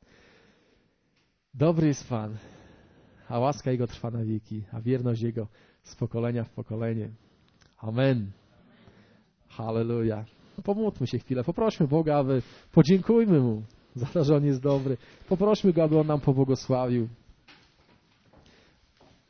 Dobry jest Pan, a łaska Jego trwa na wieki, a wierność Jego z pokolenia w pokolenie. Amen. Halleluja. Pomódlmy się chwilę, poprośmy Boga, aby podziękujmy Mu za to, że On jest dobry. Poprośmy Go, aby On nam pobłogosławił.